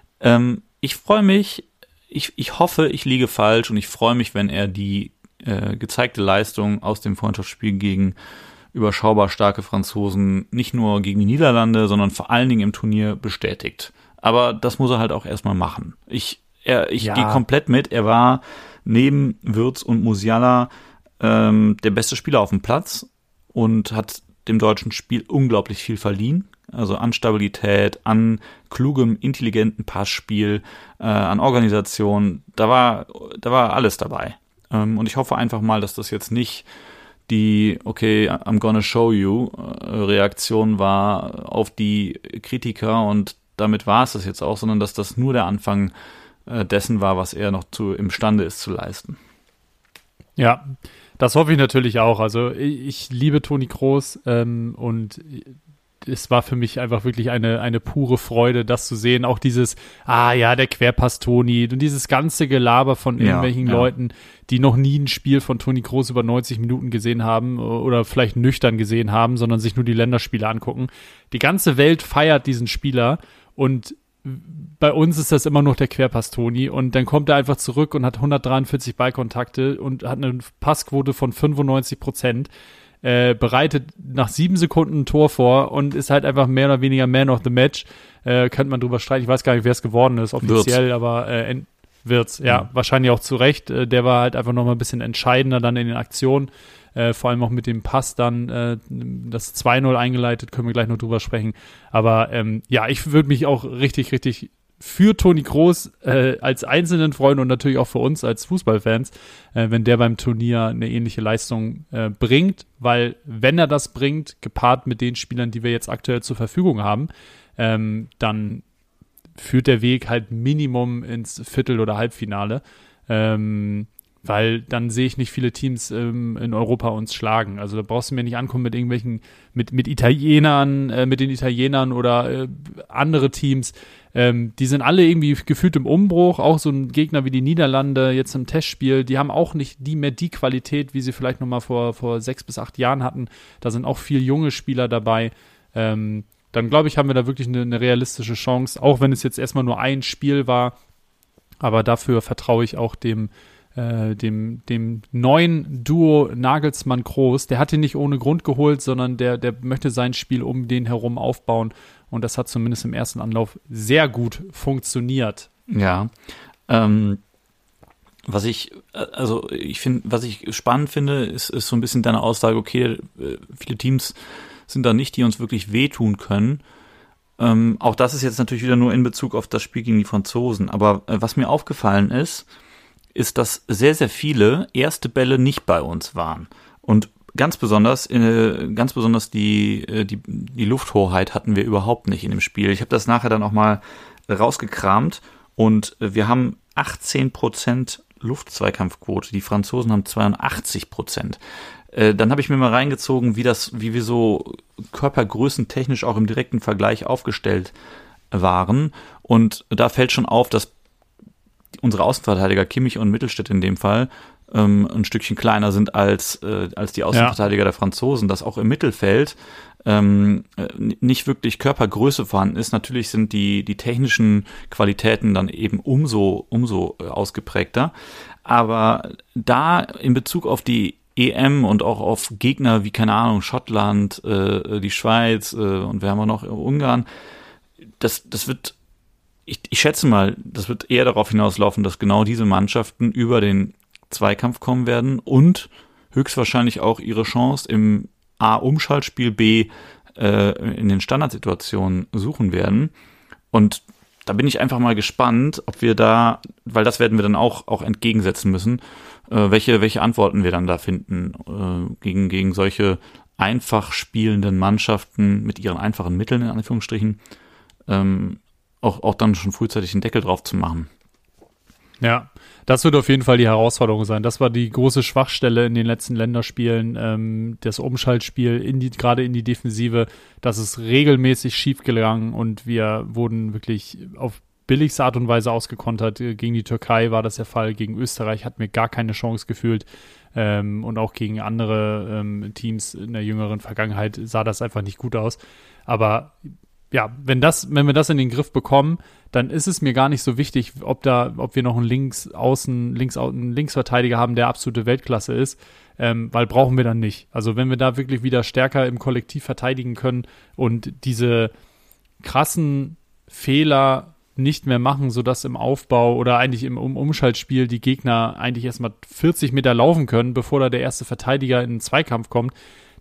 Ich freue mich, ich hoffe, ich liege falsch und ich freue mich, wenn er die gezeigte Leistung aus dem Freundschaftsspiel gegen überschaubar starke Franzosen nicht nur gegen die Niederlande, sondern vor allen Dingen im Turnier bestätigt. Aber das muss er halt auch erstmal machen. Ich gehe komplett mit. Er war neben Wirtz und Musiala der beste Spieler auf dem Platz und hat dem deutschen Spiel unglaublich viel verliehen. Also an Stabilität, an klugem, intelligentem Passspiel, an Organisation. Da war alles dabei. Und ich hoffe einfach mal, dass das jetzt nicht die okay, I'm gonna show you Reaktion war auf die Kritiker und damit war es das jetzt auch, sondern dass das nur der Anfang dessen war, was er noch imstande ist zu leisten. Ja, das hoffe ich natürlich auch. Also ich liebe Toni Kroos und es war für mich einfach wirklich eine pure Freude, das zu sehen. Auch dieses, der Querpass Toni und dieses ganze Gelaber von irgendwelchen Leuten, die noch nie ein Spiel von Toni Kroos über 90 Minuten gesehen haben oder vielleicht nüchtern gesehen haben, sondern sich nur die Länderspiele angucken. Die ganze Welt feiert diesen Spieler und bei uns ist das immer noch der Querpass Toni und dann kommt er einfach zurück und hat 143 Ballkontakte und hat eine Passquote von 95%. Bereitet nach 7 Sekunden ein Tor vor und ist halt einfach mehr oder weniger Man of the Match. Könnte man drüber streiten. Ich weiß gar nicht, wer es geworden ist offiziell, Wirtz. Aber Wirtz, wahrscheinlich auch zu Recht. Der war halt einfach nochmal ein bisschen entscheidender dann in den Aktionen. Vor allem auch mit dem Pass dann das 2-0 eingeleitet, können wir gleich noch drüber sprechen. Aber ich würde mich auch richtig, richtig für Toni Kroos als einzelnen Freund und natürlich auch für uns als Fußballfans, wenn der beim Turnier eine ähnliche Leistung bringt, weil wenn er das bringt, gepaart mit den Spielern, die wir jetzt aktuell zur Verfügung haben, dann führt der Weg halt Minimum ins Viertel- oder Halbfinale, weil dann sehe ich nicht viele Teams in Europa uns schlagen. Also da brauchst du mir nicht ankommen mit irgendwelchen, mit Italienern, mit den Italienern oder andere Teams. Die sind alle irgendwie gefühlt im Umbruch. Auch so ein Gegner wie die Niederlande jetzt im Testspiel, die haben auch nicht mehr die Qualität, wie sie vielleicht nochmal vor 6 bis 8 Jahren hatten. Da sind auch viel junge Spieler dabei. Dann glaube ich, haben wir da wirklich eine realistische Chance, auch wenn es jetzt erstmal nur ein Spiel war. Aber dafür vertraue ich auch dem neuen Duo Nagelsmann-Kroos. Der hat ihn nicht ohne Grund geholt, sondern der möchte sein Spiel um den herum aufbauen und das hat zumindest im ersten Anlauf sehr gut funktioniert. Ja. Was ich spannend finde, ist so ein bisschen deine Aussage, okay, viele Teams sind da nicht, die uns wirklich wehtun können. Auch das ist jetzt natürlich wieder nur in Bezug auf das Spiel gegen die Franzosen. Aber was mir aufgefallen ist, dass sehr, sehr viele erste Bälle nicht bei uns waren. Und ganz besonders die Lufthoheit hatten wir überhaupt nicht in dem Spiel. Ich habe das nachher dann auch mal rausgekramt und wir haben 18% Luftzweikampfquote. Die Franzosen haben 82%. Dann habe ich mir mal reingezogen, wie wir so körpergrößentechnisch auch im direkten Vergleich aufgestellt waren. Und da fällt schon auf, dass unsere Außenverteidiger, Kimmich und Mittelstädt in dem Fall, ein Stückchen kleiner sind als die Außenverteidiger der Franzosen, dass auch im Mittelfeld nicht wirklich Körpergröße vorhanden ist. Natürlich sind die technischen Qualitäten dann eben umso ausgeprägter. Aber da in Bezug auf die EM und auch auf Gegner wie, keine Ahnung, Schottland, die Schweiz und wir haben auch noch Ungarn, das wird, ich schätze mal, das wird eher darauf hinauslaufen, dass genau diese Mannschaften über den Zweikampf kommen werden und höchstwahrscheinlich auch ihre Chance im A-Umschaltspiel, B in den Standardsituationen suchen werden. Und da bin ich einfach mal gespannt, ob wir da, weil das werden wir dann auch entgegensetzen müssen, welche Antworten wir dann da finden gegen solche einfach spielenden Mannschaften mit ihren einfachen Mitteln, in Anführungsstrichen, auch dann schon frühzeitig den Deckel drauf zu machen. Ja, das wird auf jeden Fall die Herausforderung sein. Das war die große Schwachstelle in den letzten Länderspielen, das Umschaltspiel gerade in die Defensive. Das ist regelmäßig schief gegangen und wir wurden wirklich auf billigste Art und Weise ausgekontert. Gegen die Türkei war das der Fall, gegen Österreich hatten wir gar keine Chance gefühlt und auch gegen andere Teams in der jüngeren Vergangenheit sah das einfach nicht gut aus. Aber ja, wenn wir das in den Griff bekommen, dann ist es mir gar nicht so wichtig, ob wir noch einen Linksverteidiger haben, der absolute Weltklasse ist, weil brauchen wir dann nicht. Also wenn wir da wirklich wieder stärker im Kollektiv verteidigen können und diese krassen Fehler nicht mehr machen, sodass im Aufbau oder eigentlich im Umschaltspiel die Gegner eigentlich erstmal 40 Meter laufen können, bevor da der erste Verteidiger in den Zweikampf kommt,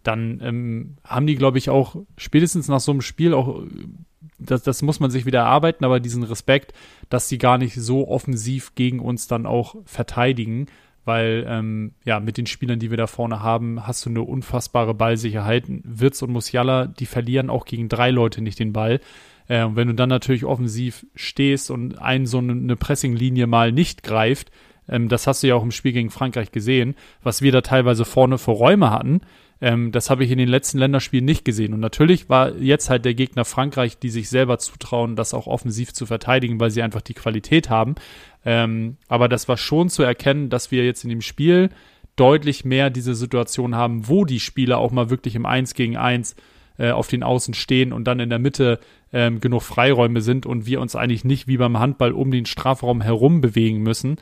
dann haben die, glaube ich, auch spätestens nach so einem Spiel auch, das muss man sich wieder erarbeiten, aber diesen Respekt, dass die gar nicht so offensiv gegen uns dann auch verteidigen, weil mit den Spielern, die wir da vorne haben, hast du eine unfassbare Ballsicherheit. Wirtz und Musiala, die verlieren auch gegen 3 Leute nicht den Ball. Und wenn du dann natürlich offensiv stehst und so eine Pressinglinie mal nicht greift, das hast du ja auch im Spiel gegen Frankreich gesehen, was wir da teilweise vorne für Räume hatten, das habe ich in den letzten Länderspielen nicht gesehen. Und natürlich war jetzt halt der Gegner Frankreich, die sich selber zutrauen, das auch offensiv zu verteidigen, weil sie einfach die Qualität haben. Aber das war schon zu erkennen, dass wir jetzt in dem Spiel deutlich mehr diese Situation haben, wo die Spieler auch mal wirklich im 1 gegen 1 auf den Außen stehen und dann in der Mitte genug Freiräume sind und wir uns eigentlich nicht wie beim Handball um den Strafraum herum bewegen müssen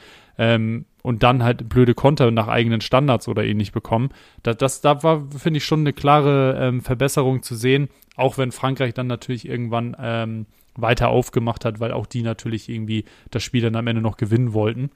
und dann halt blöde Konter nach eigenen Standards oder ähnlich bekommen. Da war, finde ich, schon eine klare Verbesserung zu sehen, auch wenn Frankreich dann natürlich irgendwann weiter aufgemacht hat, weil auch die natürlich irgendwie das Spiel dann am Ende noch gewinnen wollten.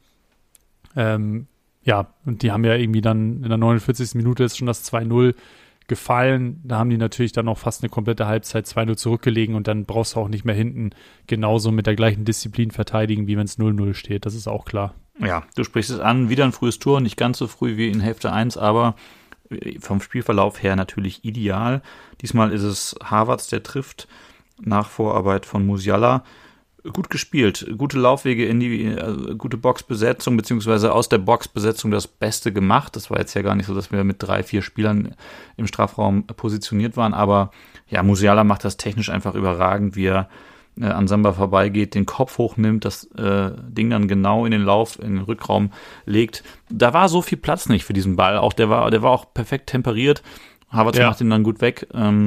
Und die haben ja irgendwie dann in der 49. Minute ist schon das 2-0 gefallen. Da haben die natürlich dann noch fast eine komplette Halbzeit 2-0 zurückgelegen und dann brauchst du auch nicht mehr hinten genauso mit der gleichen Disziplin verteidigen, wie wenn es 0-0 steht. Das ist auch klar. Ja, du sprichst es an. Wieder ein frühes Tor, nicht ganz so früh wie in Hälfte 1, aber vom Spielverlauf her natürlich ideal. Diesmal ist es Havertz, der trifft, nach Vorarbeit von Musiala. Gut gespielt, gute Laufwege in die gute Boxbesetzung, beziehungsweise aus der Boxbesetzung das Beste gemacht. Das war jetzt ja gar nicht so, dass wir mit 3-4 Spielern im Strafraum positioniert waren, aber ja, Musiala macht das technisch einfach überragend, wie er an Samba vorbeigeht, den Kopf hochnimmt, das Ding dann genau in den Rückraum legt. Da war so viel Platz nicht für diesen Ball, auch der war auch perfekt temperiert. Havertz macht ihn dann gut weg,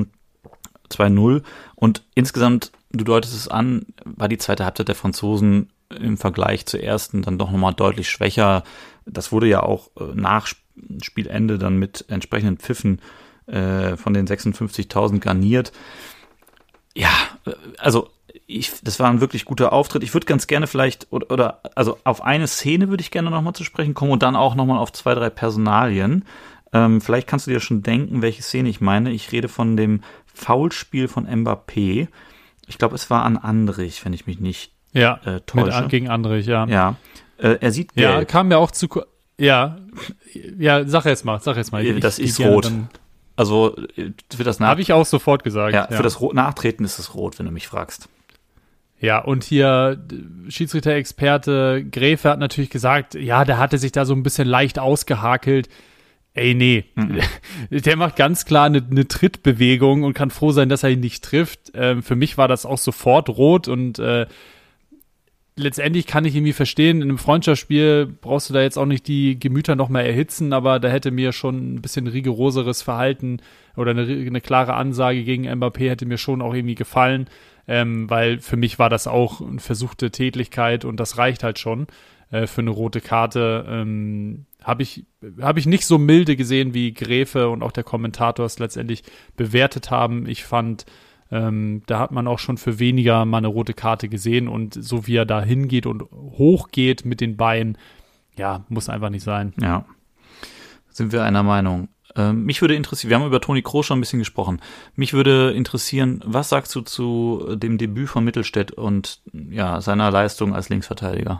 2-0 und insgesamt, du deutest es an, war die zweite Halbzeit der Franzosen im Vergleich zur ersten dann doch nochmal deutlich schwächer. Das wurde ja auch nach Spielende dann mit entsprechenden Pfiffen von den 56.000 garniert. Ja, also das war ein wirklich guter Auftritt. Ich würde ganz gerne vielleicht, also auf eine Szene würde ich gerne nochmal zu sprechen kommen und dann auch nochmal auf 2, 3 Personalien. Vielleicht kannst du dir schon denken, welche Szene ich meine. Ich rede von dem Foulspiel von Mbappé. Ich glaube, es war an Andrich, wenn ich mich nicht täusche. Gegen Andrich, ja. Ja, er sieht gelb. Ja, kam mir auch zu... Ja, sag jetzt mal. Das ist rot. Also für das habe ich auch sofort gesagt. Ja, für das Nachtreten ist es rot, wenn du mich fragst. Ja, und hier Schiedsrichter-Experte Gräfe hat natürlich gesagt, ja, der hatte sich da so ein bisschen leicht ausgehakelt. Ey, nee. Der macht ganz klar eine Trittbewegung und kann froh sein, dass er ihn nicht trifft. Für mich war das auch sofort rot und letztendlich kann ich irgendwie verstehen, in einem Freundschaftsspiel brauchst du da jetzt auch nicht die Gemüter noch mehr erhitzen, aber da hätte mir schon ein bisschen rigoroseres Verhalten oder eine klare Ansage gegen Mbappé hätte mir schon auch irgendwie gefallen, weil für mich war das auch eine versuchte Tätlichkeit und das reicht halt schon für eine rote Karte. Habe ich nicht so milde gesehen, wie Gräfe und auch der Kommentator es letztendlich bewertet haben. Ich fand, da hat man auch schon für weniger mal eine rote Karte gesehen und so wie er da hingeht und hochgeht mit den Beinen, ja, muss einfach nicht sein. Ja, sind wir einer Meinung. Mich würde interessieren, wir haben über Toni Kroos schon ein bisschen gesprochen, mich würde interessieren, was sagst du zu dem Debüt von Mittelstädt und ja, seiner Leistung als Linksverteidiger?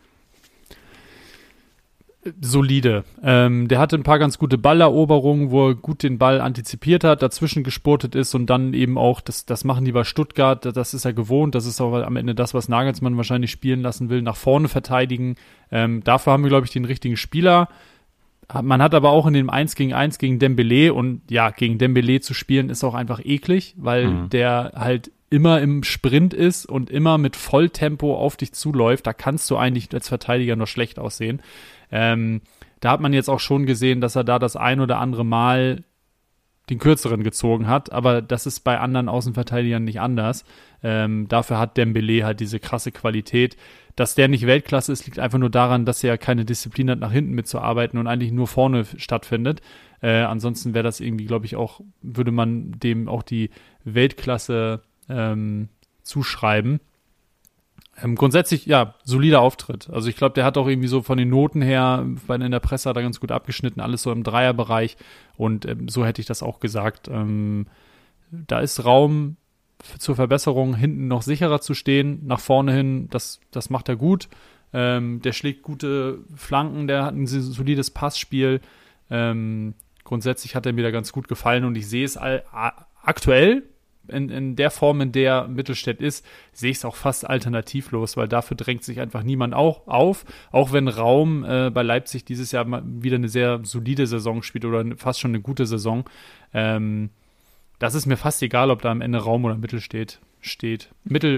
Solide. Der hatte ein paar ganz gute Balleroberungen, wo er gut den Ball antizipiert hat, dazwischen gespurtet ist und dann eben auch, das machen die bei Stuttgart, das ist er gewohnt, das ist auch am Ende das, was Nagelsmann wahrscheinlich spielen lassen will, nach vorne verteidigen. Dafür haben wir, glaube ich, den richtigen Spieler. Man hat aber auch in dem 1-gegen-1 gegen Dembélé und ja, gegen Dembélé zu spielen ist auch einfach eklig, weil der halt immer im Sprint ist und immer mit Volltempo auf dich zuläuft. Da kannst du eigentlich als Verteidiger nur schlecht aussehen. Da hat man jetzt auch schon gesehen, dass er da das ein oder andere Mal den Kürzeren gezogen hat, aber das ist bei anderen Außenverteidigern nicht anders. Dafür hat Dembélé halt diese krasse Qualität. Dass der nicht Weltklasse ist, liegt einfach nur daran, dass er keine Disziplin hat, nach hinten mitzuarbeiten und eigentlich nur vorne stattfindet. Ansonsten wäre das irgendwie, glaube ich, auch, würde man dem auch die Weltklasse zuschreiben. Grundsätzlich, ja, solider Auftritt. Also ich glaube, der hat auch irgendwie so von den Noten her, in der Presse hat er ganz gut abgeschnitten, alles so im Dreierbereich und so hätte ich das auch gesagt. Da ist Raum zur Verbesserung, hinten noch sicherer zu stehen, nach vorne hin, das macht er gut. Der schlägt gute Flanken, der hat ein solides Passspiel. Grundsätzlich hat er mir da ganz gut gefallen und ich sehe es aktuell, in der Form, in der Mittelstädt ist, sehe ich es auch fast alternativlos, weil dafür drängt sich einfach niemand auch auf, auch wenn Raum bei Leipzig dieses Jahr mal wieder eine sehr solide Saison spielt oder fast schon eine gute Saison. Das ist mir fast egal, ob da am Ende Raum oder Mittelstädt steht.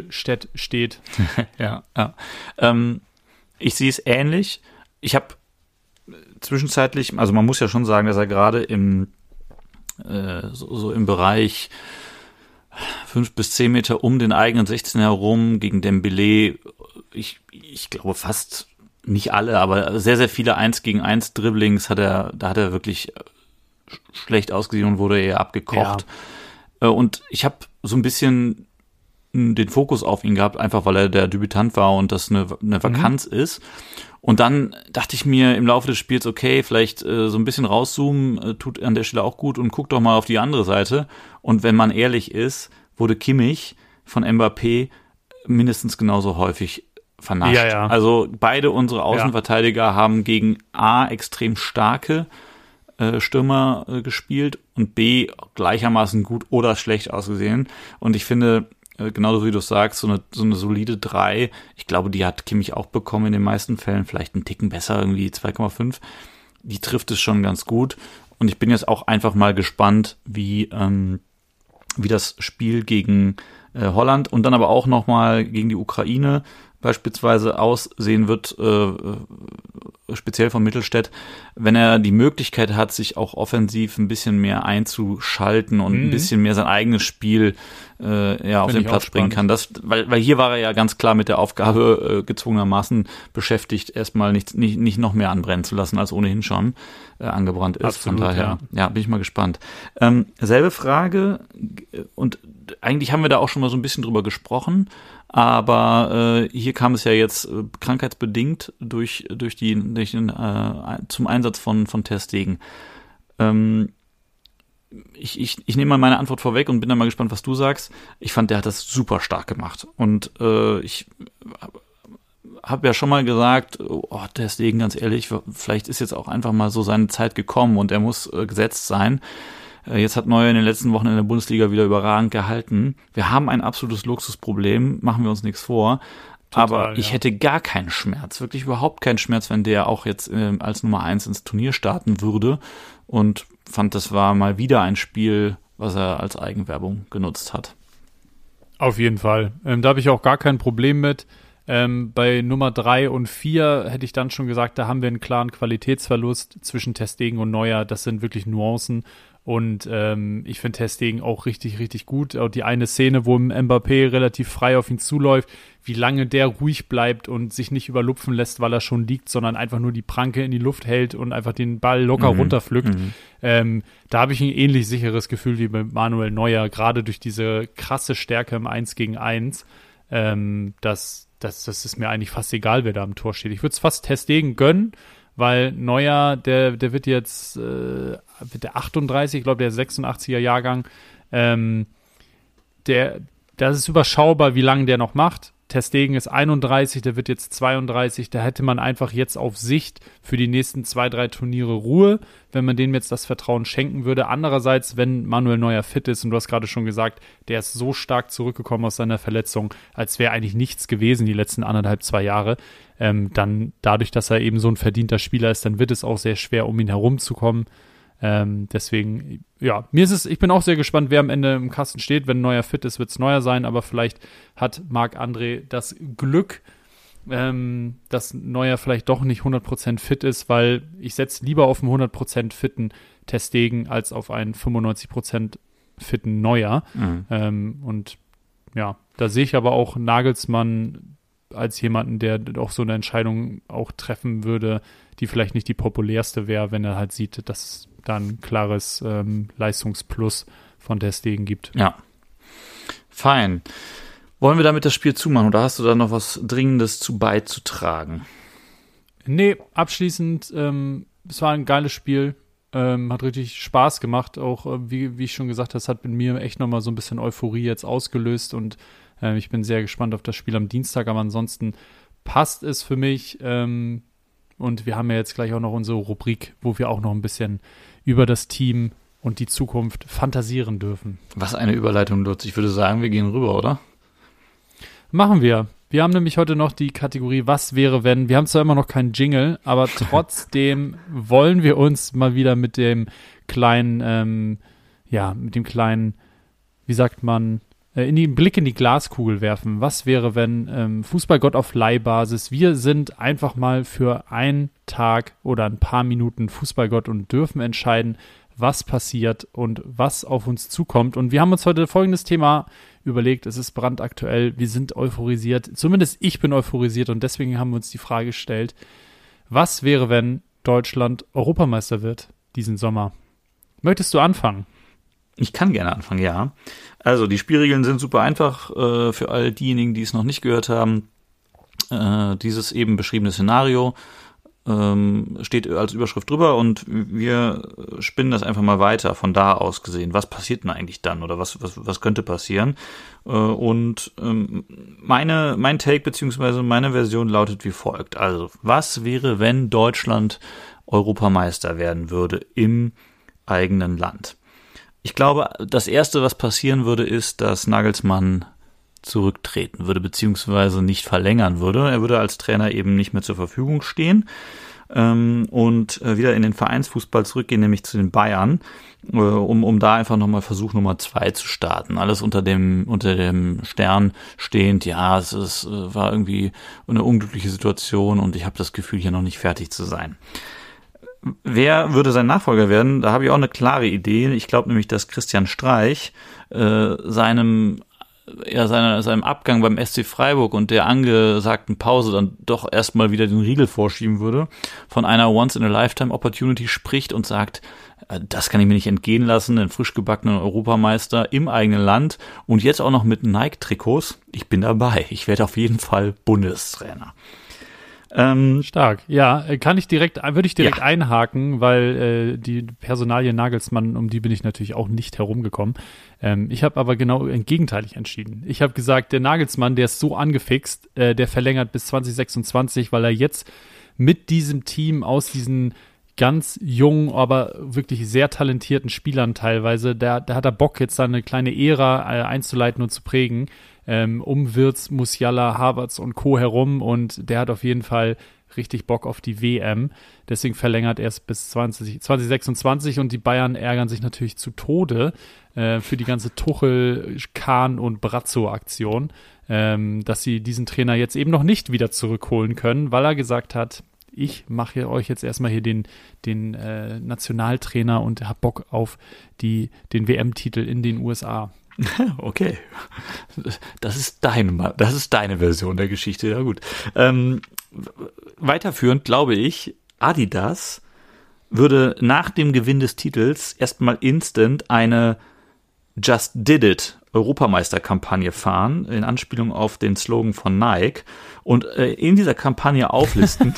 Ja. Ich sehe es ähnlich. Ich habe zwischenzeitlich, also man muss ja schon sagen, dass er gerade im Bereich 5 bis 10 Meter um den eigenen 16 herum gegen Dembélé, ich glaube fast nicht alle, aber sehr, sehr viele 1-gegen-1 Dribblings da hat er wirklich schlecht ausgesehen und wurde eher abgekocht. Ja. Und ich habe so ein bisschen den Fokus auf ihn gehabt, einfach weil er der Debütant war und das eine Vakanz ist. Und dann dachte ich mir im Laufe des Spiels, okay, vielleicht so ein bisschen rauszoomen tut an der Stelle auch gut und guck doch mal auf die andere Seite. Und wenn man ehrlich ist, wurde Kimmich von Mbappé mindestens genauso häufig vernascht. Ja. Also beide unsere Außenverteidiger haben gegen A extrem starke Stürmer gespielt und B gleichermaßen gut oder schlecht ausgesehen. Und ich finde, genauso wie du sagst, so eine solide 3, ich glaube, die hat Kimmich auch bekommen in den meisten Fällen, vielleicht einen Ticken besser, irgendwie 2,5. Die trifft es schon ganz gut. Und ich bin jetzt auch einfach mal gespannt, wie das Spiel gegen Holland und dann aber auch nochmal gegen die Ukraine beispielsweise aussehen wird, speziell von Mittelstädt, wenn er die Möglichkeit hat, sich auch offensiv ein bisschen mehr einzuschalten und ein bisschen mehr sein eigenes Spiel auf den Platz bringen kann. Weil hier war er ja ganz klar mit der Aufgabe gezwungenermaßen beschäftigt, erstmal nicht noch mehr anbrennen zu lassen, als ohnehin schon angebrannt ist. Absolut, von daher, bin ich mal gespannt. Selbe Frage und eigentlich haben wir da auch schon mal so ein bisschen drüber gesprochen, aber hier kam es ja jetzt krankheitsbedingt durch den zum Einsatz von Ter Stegen. Ich nehme mal meine Antwort vorweg und bin dann mal gespannt, was du sagst. Ich fand, der hat das super stark gemacht. Und ich habe ja schon mal gesagt, Ter Stegen, ganz ehrlich, vielleicht ist jetzt auch einfach mal so seine Zeit gekommen und er muss gesetzt sein. Jetzt hat Neuer in den letzten Wochen in der Bundesliga wieder überragend gehalten. Wir haben ein absolutes Luxusproblem, machen wir uns nichts vor. Total, aber ich hätte gar keinen Schmerz, wirklich überhaupt keinen Schmerz, wenn der auch jetzt als Nummer 1 ins Turnier starten würde. Und fand, das war mal wieder ein Spiel, was er als Eigenwerbung genutzt hat. Auf jeden Fall. Da habe ich auch gar kein Problem mit. Bei Nummer 3 und 4 hätte ich dann schon gesagt, da haben wir einen klaren Qualitätsverlust zwischen Ter Stegen und Neuer. Das sind wirklich Nuancen. Und ich finde Ter Stegen auch richtig, richtig gut. Auch die eine Szene, wo Mbappé relativ frei auf ihn zuläuft, wie lange der ruhig bleibt und sich nicht überlupfen lässt, weil er schon liegt, sondern einfach nur die Pranke in die Luft hält und einfach den Ball locker runterpflückt. Da habe ich ein ähnlich sicheres Gefühl wie bei Manuel Neuer, gerade durch diese krasse Stärke im 1 gegen 1. Das ist mir eigentlich fast egal, wer da am Tor steht. Ich würde es fast Ter Stegen gönnen, weil Neuer, der wird jetzt wird der 38, ich glaube der 86er Jahrgang, das ist überschaubar, wie lange der noch macht. Ter Stegen ist 31, der wird jetzt 32, da hätte man einfach jetzt auf Sicht für die nächsten 2-3 Turniere Ruhe, wenn man dem jetzt das Vertrauen schenken würde. Andererseits, wenn Manuel Neuer fit ist, und du hast gerade schon gesagt, der ist so stark zurückgekommen aus seiner Verletzung, als wäre eigentlich nichts gewesen die letzten 1,5-2 Jahre, dann dadurch, dass er eben so ein verdienter Spieler ist, dann wird es auch sehr schwer, um ihn herumzukommen. Deswegen, ja, ich bin auch sehr gespannt, wer am Ende im Kasten steht. Wenn Neuer fit ist, wird es Neuer sein, aber vielleicht hat Marc-André das Glück, dass Neuer vielleicht doch nicht 100% fit ist, weil ich setze lieber auf einen 100% fitten Ter Stegen als auf einen 95% fitten Neuer. Und ja, da sehe ich aber auch Nagelsmann als jemanden, der auch so eine Entscheidung auch treffen würde, die vielleicht nicht die populärste wäre, wenn er halt sieht, dass es da ein klares Leistungsplus von Ter Stegen gibt. Ja, fein. Wollen wir damit das Spiel zumachen oder hast du da noch was Dringendes zu beizutragen? Nee, abschließend, es war ein geiles Spiel, hat richtig Spaß gemacht, auch wie ich schon gesagt habe, es hat in mir echt nochmal so ein bisschen Euphorie jetzt ausgelöst und ich bin sehr gespannt auf das Spiel am Dienstag, aber ansonsten passt es für mich und wir haben ja jetzt gleich auch noch unsere Rubrik, wo wir auch noch ein bisschen über das Team und die Zukunft fantasieren dürfen. Was eine Überleitung, Lutz. Ich würde sagen, wir gehen rüber, oder? Machen wir. Wir haben nämlich heute noch die Kategorie Was wäre wenn. Wir haben zwar immer noch keinen Jingle, aber trotzdem wollen wir uns mal wieder mit dem kleinen, wie sagt man, Blick in die Glaskugel werfen. Was wäre, wenn Fußballgott auf Leihbasis, wir sind einfach mal für einen Tag oder ein paar Minuten Fußballgott und dürfen entscheiden, was passiert und was auf uns zukommt. Und wir haben uns heute folgendes Thema überlegt. Es ist brandaktuell. Wir sind euphorisiert. Zumindest ich bin euphorisiert und deswegen haben wir uns die Frage gestellt, was wäre, wenn Deutschland Europameister wird diesen Sommer? Möchtest du anfangen? Ich kann gerne anfangen, ja. Also die Spielregeln sind super einfach für all diejenigen, die es noch nicht gehört haben. Dieses eben beschriebene Szenario steht als Überschrift drüber und wir spinnen das einfach mal weiter von da aus gesehen. Was passiert denn eigentlich dann oder was könnte passieren? Und mein Take beziehungsweise meine Version lautet wie folgt. Also was wäre, wenn Deutschland Europameister werden würde im eigenen Land? Ich glaube, das Erste, was passieren würde, ist, dass Nagelsmann zurücktreten würde, beziehungsweise nicht verlängern würde. Er würde als Trainer eben nicht mehr zur Verfügung stehen und wieder in den Vereinsfußball zurückgehen, nämlich zu den Bayern, um da einfach nochmal Versuch Nummer 2 zu starten. Alles unter dem Stern stehend, ja, war irgendwie eine unglückliche Situation und ich habe das Gefühl, hier noch nicht fertig zu sein. Wer würde sein Nachfolger werden? Da habe ich auch eine klare Idee. Ich glaube nämlich, dass Christian Streich seinem seinem Abgang beim SC Freiburg und der angesagten Pause dann doch erstmal wieder den Riegel vorschieben würde, von einer Once-in-a-Lifetime-Opportunity spricht und sagt, das kann ich mir nicht entgehen lassen, den frisch gebackenen Europameister im eigenen Land und jetzt auch noch mit Nike-Trikots. Ich bin dabei. Ich werde auf jeden Fall Bundestrainer. Stark. Ja, würde ich direkt einhaken, weil die Personalie Nagelsmann, um die bin ich natürlich auch nicht herumgekommen. Ich habe aber genau gegenteilig entschieden. Ich habe gesagt, der Nagelsmann, der ist so angefixt, der verlängert bis 2026, weil er jetzt mit diesem Team aus diesen ganz jungen, aber wirklich sehr talentierten Spielern teilweise, da hat er Bock, jetzt da eine kleine Ära einzuleiten und zu prägen, um Wirtz, Musiala, Havertz und Co. herum, und der hat auf jeden Fall richtig Bock auf die WM. Deswegen verlängert er es bis 2026 und die Bayern ärgern sich natürlich zu Tode für die ganze Tuchel, Kahn und Brazzo-Aktion, dass sie diesen Trainer jetzt eben noch nicht wieder zurückholen können, weil er gesagt hat, ich mache euch jetzt erstmal hier den Nationaltrainer und hab Bock auf den WM-Titel in den USA. Okay, das ist deine Version der Geschichte, ja gut. Weiterführend glaube ich, Adidas würde nach dem Gewinn des Titels erstmal instant eine Just Did It Europameisterkampagne fahren, in Anspielung auf den Slogan von Nike, und in dieser Kampagne auflisten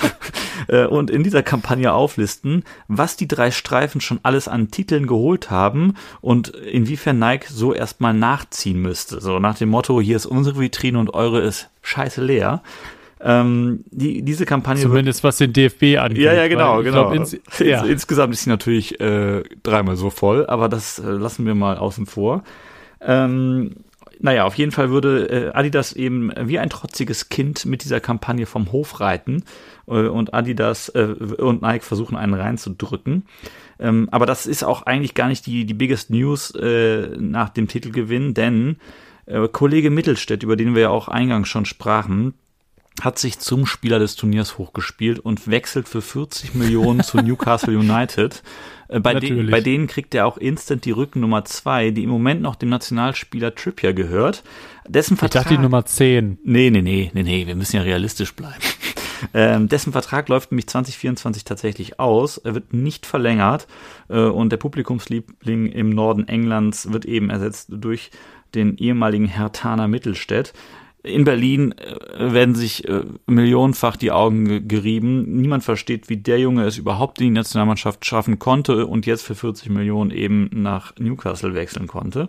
was die 3 Streifen schon alles an Titeln geholt haben und inwiefern Nike so erstmal nachziehen müsste. So nach dem Motto, hier ist unsere Vitrine und eure ist scheiße leer. Diese Kampagne zumindest was den DFB angeht. Ja, genau. Insgesamt ist sie natürlich 3-mal so voll, aber das lassen wir mal außen vor. Auf jeden Fall würde Adidas eben wie ein trotziges Kind mit dieser Kampagne vom Hof reiten und Adidas und Nike versuchen, einen reinzudrücken. Aber das ist auch eigentlich gar nicht die biggest News nach dem Titelgewinn, denn Kollege Mittelstädt, über den wir ja auch eingangs schon sprachen, hat sich zum Spieler des Turniers hochgespielt und wechselt für 40 Millionen zu Newcastle United. Bei denen kriegt er auch instant die Rückennummer 2, die im Moment noch dem Nationalspieler Trippier gehört. Dessen Vertrag, ich dachte die Nummer 10. Nee, wir müssen ja realistisch bleiben. Dessen Vertrag läuft nämlich 2024 tatsächlich aus. Er wird nicht verlängert und der Publikumsliebling im Norden Englands wird eben ersetzt durch den ehemaligen Herthaner Mittelstädt. In Berlin werden sich millionenfach die Augen gerieben. Niemand versteht, wie der Junge es überhaupt in die Nationalmannschaft schaffen konnte und jetzt für 40 Millionen eben nach Newcastle wechseln konnte.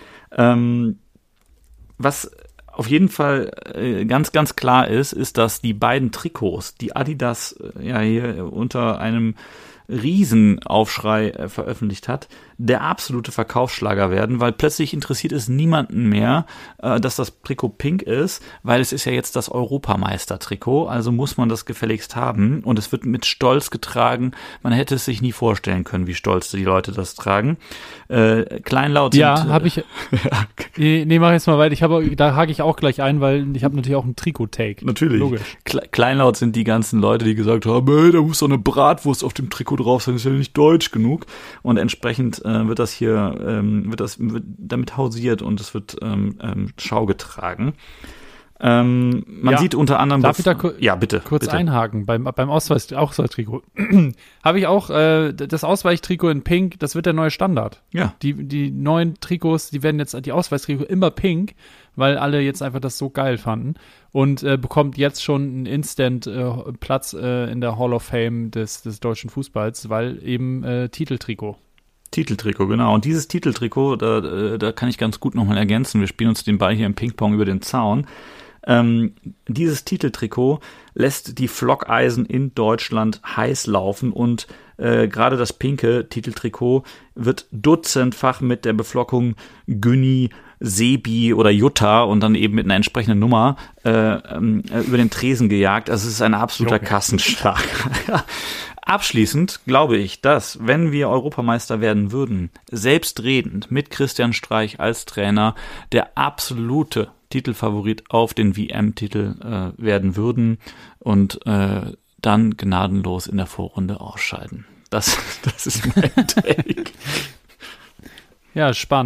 Was auf jeden Fall ganz, ganz klar ist, dass die beiden Trikots, die Adidas hier unter einem Riesenaufschrei veröffentlicht hat, der absolute Verkaufsschlager werden, weil plötzlich interessiert es niemanden mehr, dass das Trikot pink ist, weil es ist ja jetzt das Europameister-Trikot, also muss man das gefälligst haben und es wird mit Stolz getragen. Man hätte es sich nie vorstellen können, wie stolz die Leute das tragen. Kleinlaut sind... Ja, habe ich... Nee, mach jetzt mal weiter. Da hake ich auch gleich ein, weil ich habe natürlich auch einen Trikot-Take. Natürlich. Logisch. Kleinlaut sind die ganzen Leute, die gesagt haben, hey, da muss doch eine Bratwurst auf dem Trikot drauf sein, ist ja nicht deutsch genug. Und entsprechend wird das hier, wird damit hausiert und es wird Schau getragen. Man sieht unter anderem... Darf ich da bitte. Kurz einhaken? Beim Ausweichtrikot habe ich auch das Ausweichtrikot in Pink, das wird der neue Standard. Ja. Die neuen Trikots, die werden jetzt, die Ausweichtrikot immer pink, weil alle jetzt einfach das so geil fanden und bekommt jetzt schon einen Instant Platz in der Hall of Fame des deutschen Fußballs, weil eben Titeltrikot, genau. Und dieses Titeltrikot, da kann ich ganz gut nochmal ergänzen. Wir spielen uns den Ball hier im Ping-Pong über den Zaun. Dieses Titeltrikot lässt die Flockeisen in Deutschland heiß laufen und gerade das pinke Titeltrikot wird dutzendfach mit der Beflockung Günni, Sebi oder Jutta und dann eben mit einer entsprechenden Nummer über den Tresen gejagt. Also es ist ein absoluter Kassenschlag. Abschließend glaube ich, dass, wenn wir Europameister werden würden, selbstredend mit Christian Streich als Trainer der absolute Titelfavorit auf den WM-Titel werden würden und dann gnadenlos in der Vorrunde ausscheiden. Das ist mein Take. Ja, spannend.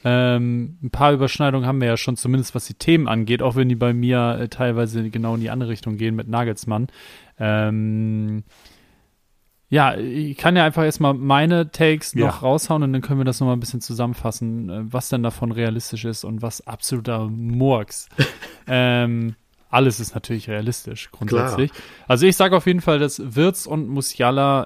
Ein paar Überschneidungen haben wir ja schon, zumindest was die Themen angeht, auch wenn die bei mir teilweise genau in die andere Richtung gehen mit Nagelsmann. Ja, ich kann ja einfach erstmal meine Takes noch raushauen und dann können wir das nochmal ein bisschen zusammenfassen, was denn davon realistisch ist und was absoluter Murks. Alles ist natürlich realistisch, grundsätzlich. Klar. Also ich sage auf jeden Fall, dass Wirtz und Musiala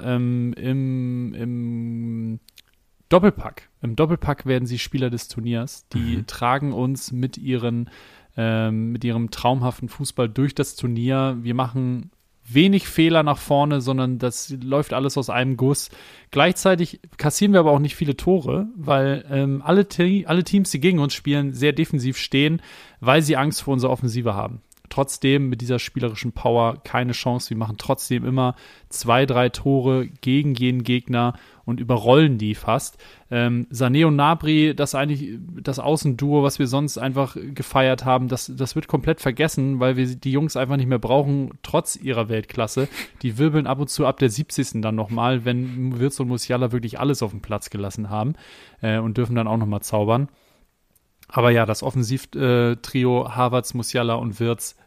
im Doppelpack werden sie Spieler des Turniers. Die tragen uns mit ihrem traumhaften Fußball durch das Turnier. Wir machen wenig Fehler nach vorne, sondern das läuft alles aus einem Guss. Gleichzeitig kassieren wir aber auch nicht viele Tore, weil alle Teams, die gegen uns spielen, sehr defensiv stehen, weil sie Angst vor unserer Offensive haben. Trotzdem mit dieser spielerischen Power keine Chance. Wir machen trotzdem immer 2-3 Tore gegen jeden Gegner und überrollen die fast. Sané und Gnabry, das eigentlich das Außenduo, was wir sonst einfach gefeiert haben, das wird komplett vergessen, weil wir die Jungs einfach nicht mehr brauchen, trotz ihrer Weltklasse. Die wirbeln ab und zu ab der 70. dann nochmal, wenn Wirtz und Musiala wirklich alles auf den Platz gelassen haben und dürfen dann auch nochmal zaubern. Aber ja, das Offensivtrio Havertz, Musiala und Wirtz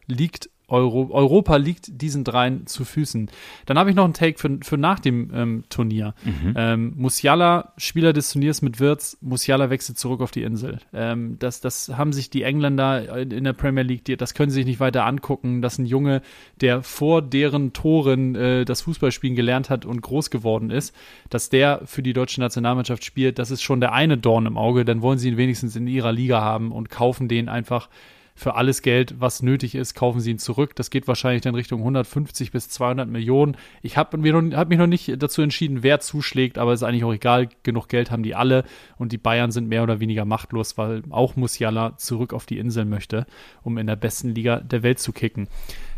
Europa liegt diesen dreien zu Füßen. Dann habe ich noch einen Take für nach dem Turnier. Musiala, Spieler des Turniers mit Wirtz, Musiala wechselt zurück auf die Insel. Das haben sich die Engländer in der Premier League, das können sie sich nicht weiter angucken, dass ein Junge, der vor deren Toren das Fußballspielen gelernt hat und groß geworden ist, dass der für die deutsche Nationalmannschaft spielt, das ist schon der eine Dorn im Auge, dann wollen sie ihn wenigstens in ihrer Liga haben und kaufen den einfach für alles Geld, was nötig ist, kaufen sie ihn zurück. Das geht wahrscheinlich dann Richtung 150 bis 200 Millionen. Ich habe mich noch nicht dazu entschieden, wer zuschlägt, aber ist eigentlich auch egal. Genug Geld haben die alle und die Bayern sind mehr oder weniger machtlos, weil auch Musiala zurück auf die Insel möchte, um in der besten Liga der Welt zu kicken.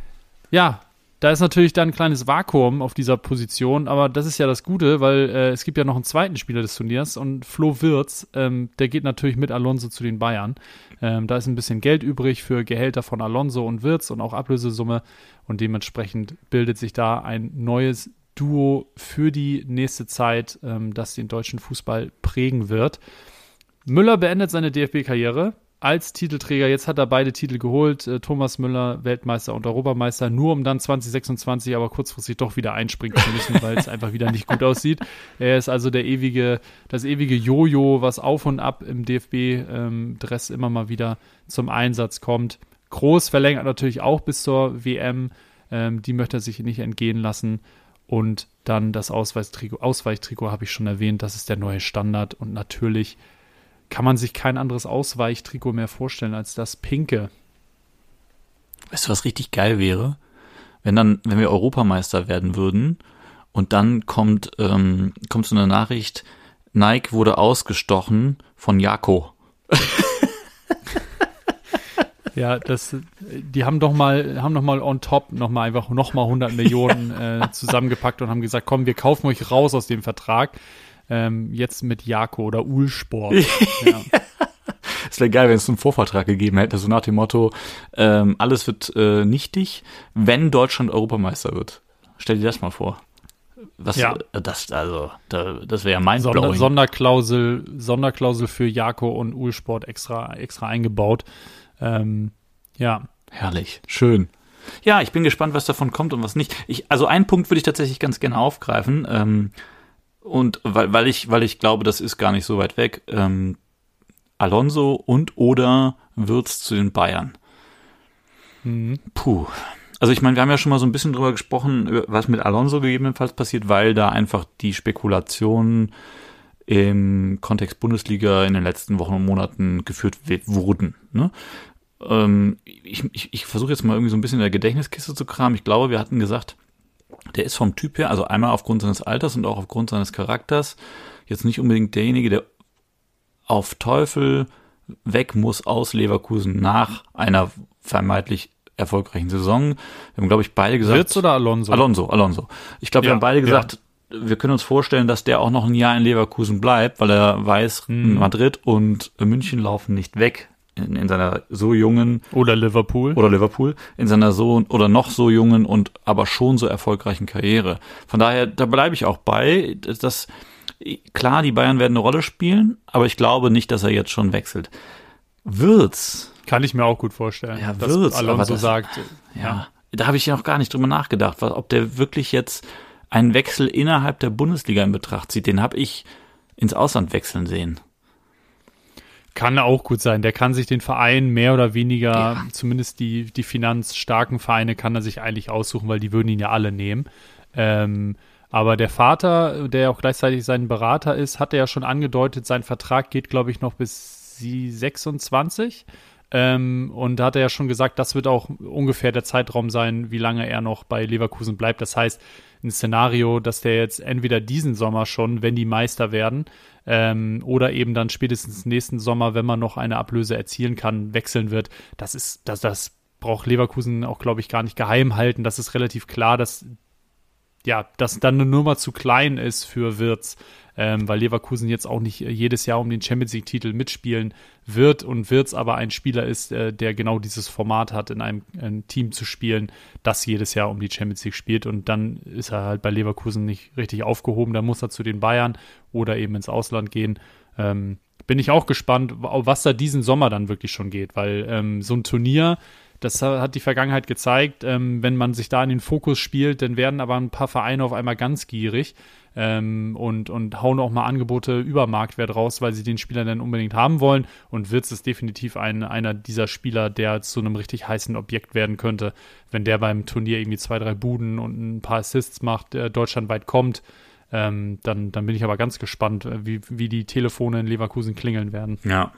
Ja, da ist natürlich dann ein kleines Vakuum auf dieser Position, aber das ist ja das Gute, weil es gibt ja noch einen zweiten Spieler des Turniers und Flo Wirtz, der geht natürlich mit Alonso zu den Bayern. Da ist ein bisschen Geld übrig für Gehälter von Alonso und Wirtz und auch Ablösesumme und dementsprechend bildet sich da ein neues Duo für die nächste Zeit, das den deutschen Fußball prägen wird. Müller beendet seine DFB-Karriere als Titelträger. Jetzt hat er beide Titel geholt. Thomas Müller, Weltmeister und Europameister, nur um dann 2026 aber kurzfristig doch wieder einspringen zu müssen, weil es einfach wieder nicht gut aussieht. Er ist also das ewige Jojo, was auf und ab im DFB-Dress immer mal wieder zum Einsatz kommt. Groß verlängert natürlich auch bis zur WM. Die möchte er sich nicht entgehen lassen. Und dann das Ausweichtrikot habe ich schon erwähnt. Das ist der neue Standard. Und natürlich kann man sich kein anderes Ausweichtrikot mehr vorstellen als das pinke. Weißt du, was richtig geil wäre? Wenn wir Europameister werden würden und dann kommt so eine Nachricht, Nike wurde ausgestochen von Jako. Ja, die haben noch mal on top noch mal 100 Millionen zusammengepackt und haben gesagt, komm, wir kaufen euch raus aus dem Vertrag. Jetzt mit Jako oder Uhlsport. Ja. Es wäre geil, wenn es einen Vorvertrag gegeben hätte, so nach dem Motto, alles wird nichtig, wenn Deutschland Europameister wird. Stell dir das mal vor. Das wäre ja mindblowing. Sonderklausel für Jako und Uhlsport extra eingebaut. Ja. Herrlich. Schön. Ja, ich bin gespannt, was davon kommt und was nicht. Also einen Punkt würde ich tatsächlich ganz gerne aufgreifen, und weil ich glaube, das ist gar nicht so weit weg, Alonso und oder Wirtz zu den Bayern. Puh. Also ich meine, wir haben ja schon mal so ein bisschen drüber gesprochen, was mit Alonso gegebenenfalls passiert, weil da einfach die Spekulationen im Kontext Bundesliga in den letzten Wochen und Monaten geführt wurden. Ne? Ich versuche jetzt mal irgendwie so ein bisschen in der Gedächtniskiste zu kramen. Ich glaube, wir hatten gesagt, der ist vom Typ her, also einmal aufgrund seines Alters und auch aufgrund seines Charakters, jetzt nicht unbedingt derjenige, der auf Teufel weg muss aus Leverkusen nach einer vermeintlich erfolgreichen Saison. Wir haben, glaube ich, beide gesagt... Wirtz oder Alonso? Alonso. Ich glaube, wir haben beide gesagt, wir können uns vorstellen, dass der auch noch ein Jahr in Leverkusen bleibt, weil er weiß, Madrid und München laufen nicht weg. In seiner so jungen oder Liverpool in seiner so oder noch so jungen und aber schon so erfolgreichen Karriere. Von daher, da bleibe ich auch bei, dass Klar, die Bayern werden eine Rolle spielen, aber ich glaube nicht, dass er jetzt schon wechselt. Wird's? Kann ich mir auch gut vorstellen, Ja, dass wird's, Alonso aber sagt, Ja, da habe ich ja noch gar nicht drüber nachgedacht, ob der wirklich jetzt einen Wechsel innerhalb der Bundesliga in Betracht zieht. Den habe ich ins Ausland wechseln sehen. kann auch gut sein. Der kann sich den Verein mehr oder weniger, zumindest die finanzstarken Vereine, kann er sich eigentlich aussuchen, weil die würden ihn ja alle nehmen. Aber der Vater, der auch gleichzeitig sein Berater ist, hatte ja schon angedeutet, sein Vertrag geht, glaube ich, noch bis 26. Und da hat er ja schon gesagt, das wird auch ungefähr der Zeitraum sein, wie lange er noch bei Leverkusen bleibt. Das heißt, ein Szenario, dass der jetzt entweder diesen Sommer schon, wenn die Meister werden, oder eben dann spätestens nächsten Sommer, wenn man noch eine Ablöse erzielen kann, wechseln wird. Das braucht Leverkusen auch, glaube ich, gar nicht geheim halten. Das ist relativ klar, dass dann eine Nummer zu klein ist für Wirtz, weil Leverkusen jetzt auch nicht jedes Jahr um den Champions-League-Titel mitspielen wird und Wirtz aber ein Spieler ist, der genau dieses Format hat, in einem Team zu spielen, das jedes Jahr um die Champions League spielt, und dann ist er halt bei Leverkusen nicht richtig aufgehoben, dann muss er zu den Bayern oder eben ins Ausland gehen. Bin ich auch gespannt, was da diesen Sommer dann wirklich schon geht, weil so ein Turnier, das hat die Vergangenheit gezeigt, wenn man sich da in den Fokus spielt, dann werden aber ein paar Vereine auf einmal ganz gierig und hauen auch mal Angebote über Marktwert raus, weil sie den Spieler dann unbedingt haben wollen, und Wirtz ist definitiv einer dieser Spieler, der zu einem richtig heißen Objekt werden könnte, wenn der beim Turnier irgendwie 2, 3 Buden und ein paar Assists macht, deutschlandweit kommt. Dann bin ich aber ganz gespannt, wie die Telefone in Leverkusen klingeln werden. Ja.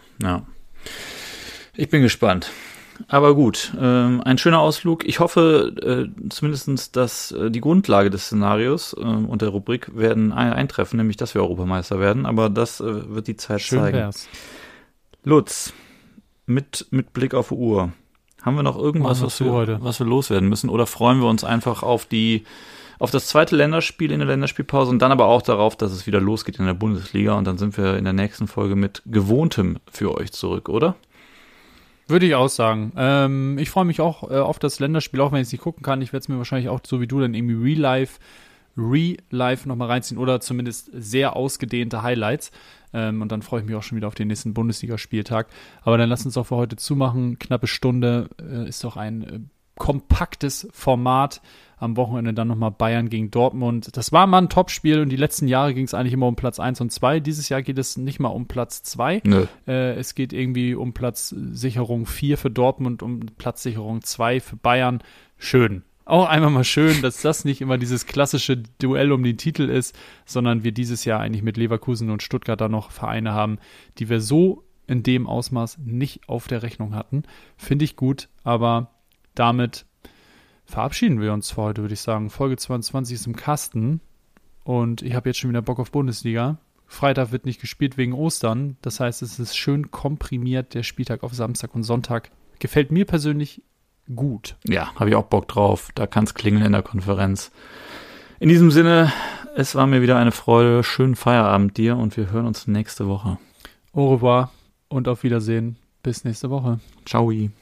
Ich bin gespannt. Aber gut, ein schöner Ausflug. Ich hoffe zumindest, dass die Grundlage des Szenarios und der Rubrik werden eintreffen, nämlich, dass wir Europameister werden. Aber das wird die Zeit Schön zeigen. wär's. Lutz, mit Blick auf die Uhr, haben wir noch irgendwas, was wir loswerden müssen? Oder freuen wir uns einfach auf das zweite Länderspiel in der Länderspielpause und dann aber auch darauf, dass es wieder losgeht in der Bundesliga, und dann sind wir in der nächsten Folge mit Gewohntem für euch zurück, oder? Würde ich auch sagen. Ich freue mich auch auf das Länderspiel, auch wenn ich es nicht gucken kann. Ich werde es mir wahrscheinlich auch, so wie du, dann irgendwie Real Life nochmal reinziehen oder zumindest sehr ausgedehnte Highlights. Und dann freue ich mich auch schon wieder auf den nächsten Bundesligaspieltag. Aber dann lass uns auch für heute zumachen. Knappe Stunde ist doch ein kompaktes Format. Am Wochenende dann nochmal Bayern gegen Dortmund. Das war mal ein Topspiel, und die letzten Jahre ging es eigentlich immer um Platz 1 und 2. Dieses Jahr geht es nicht mal um Platz 2. Nö. Es geht irgendwie um Platzsicherung 4 für Dortmund, um Platzsicherung 2 für Bayern. Schön. Auch einmal mal schön, dass das nicht immer dieses klassische Duell um den Titel ist, sondern wir dieses Jahr eigentlich mit Leverkusen und Stuttgart da noch Vereine haben, die wir so in dem Ausmaß nicht auf der Rechnung hatten. Finde ich gut, aber damit verabschieden wir uns für heute, würde ich sagen. Folge 22 ist im Kasten und ich habe jetzt schon wieder Bock auf Bundesliga. Freitag wird nicht gespielt wegen Ostern. Das heißt, es ist schön komprimiert, der Spieltag auf Samstag und Sonntag. Gefällt mir persönlich gut. Ja, habe ich auch Bock drauf. Da kann es klingeln in der Konferenz. In diesem Sinne, es war mir wieder eine Freude. Schönen Feierabend dir, und wir hören uns nächste Woche. Au revoir und auf Wiedersehen. Bis nächste Woche. Ciao.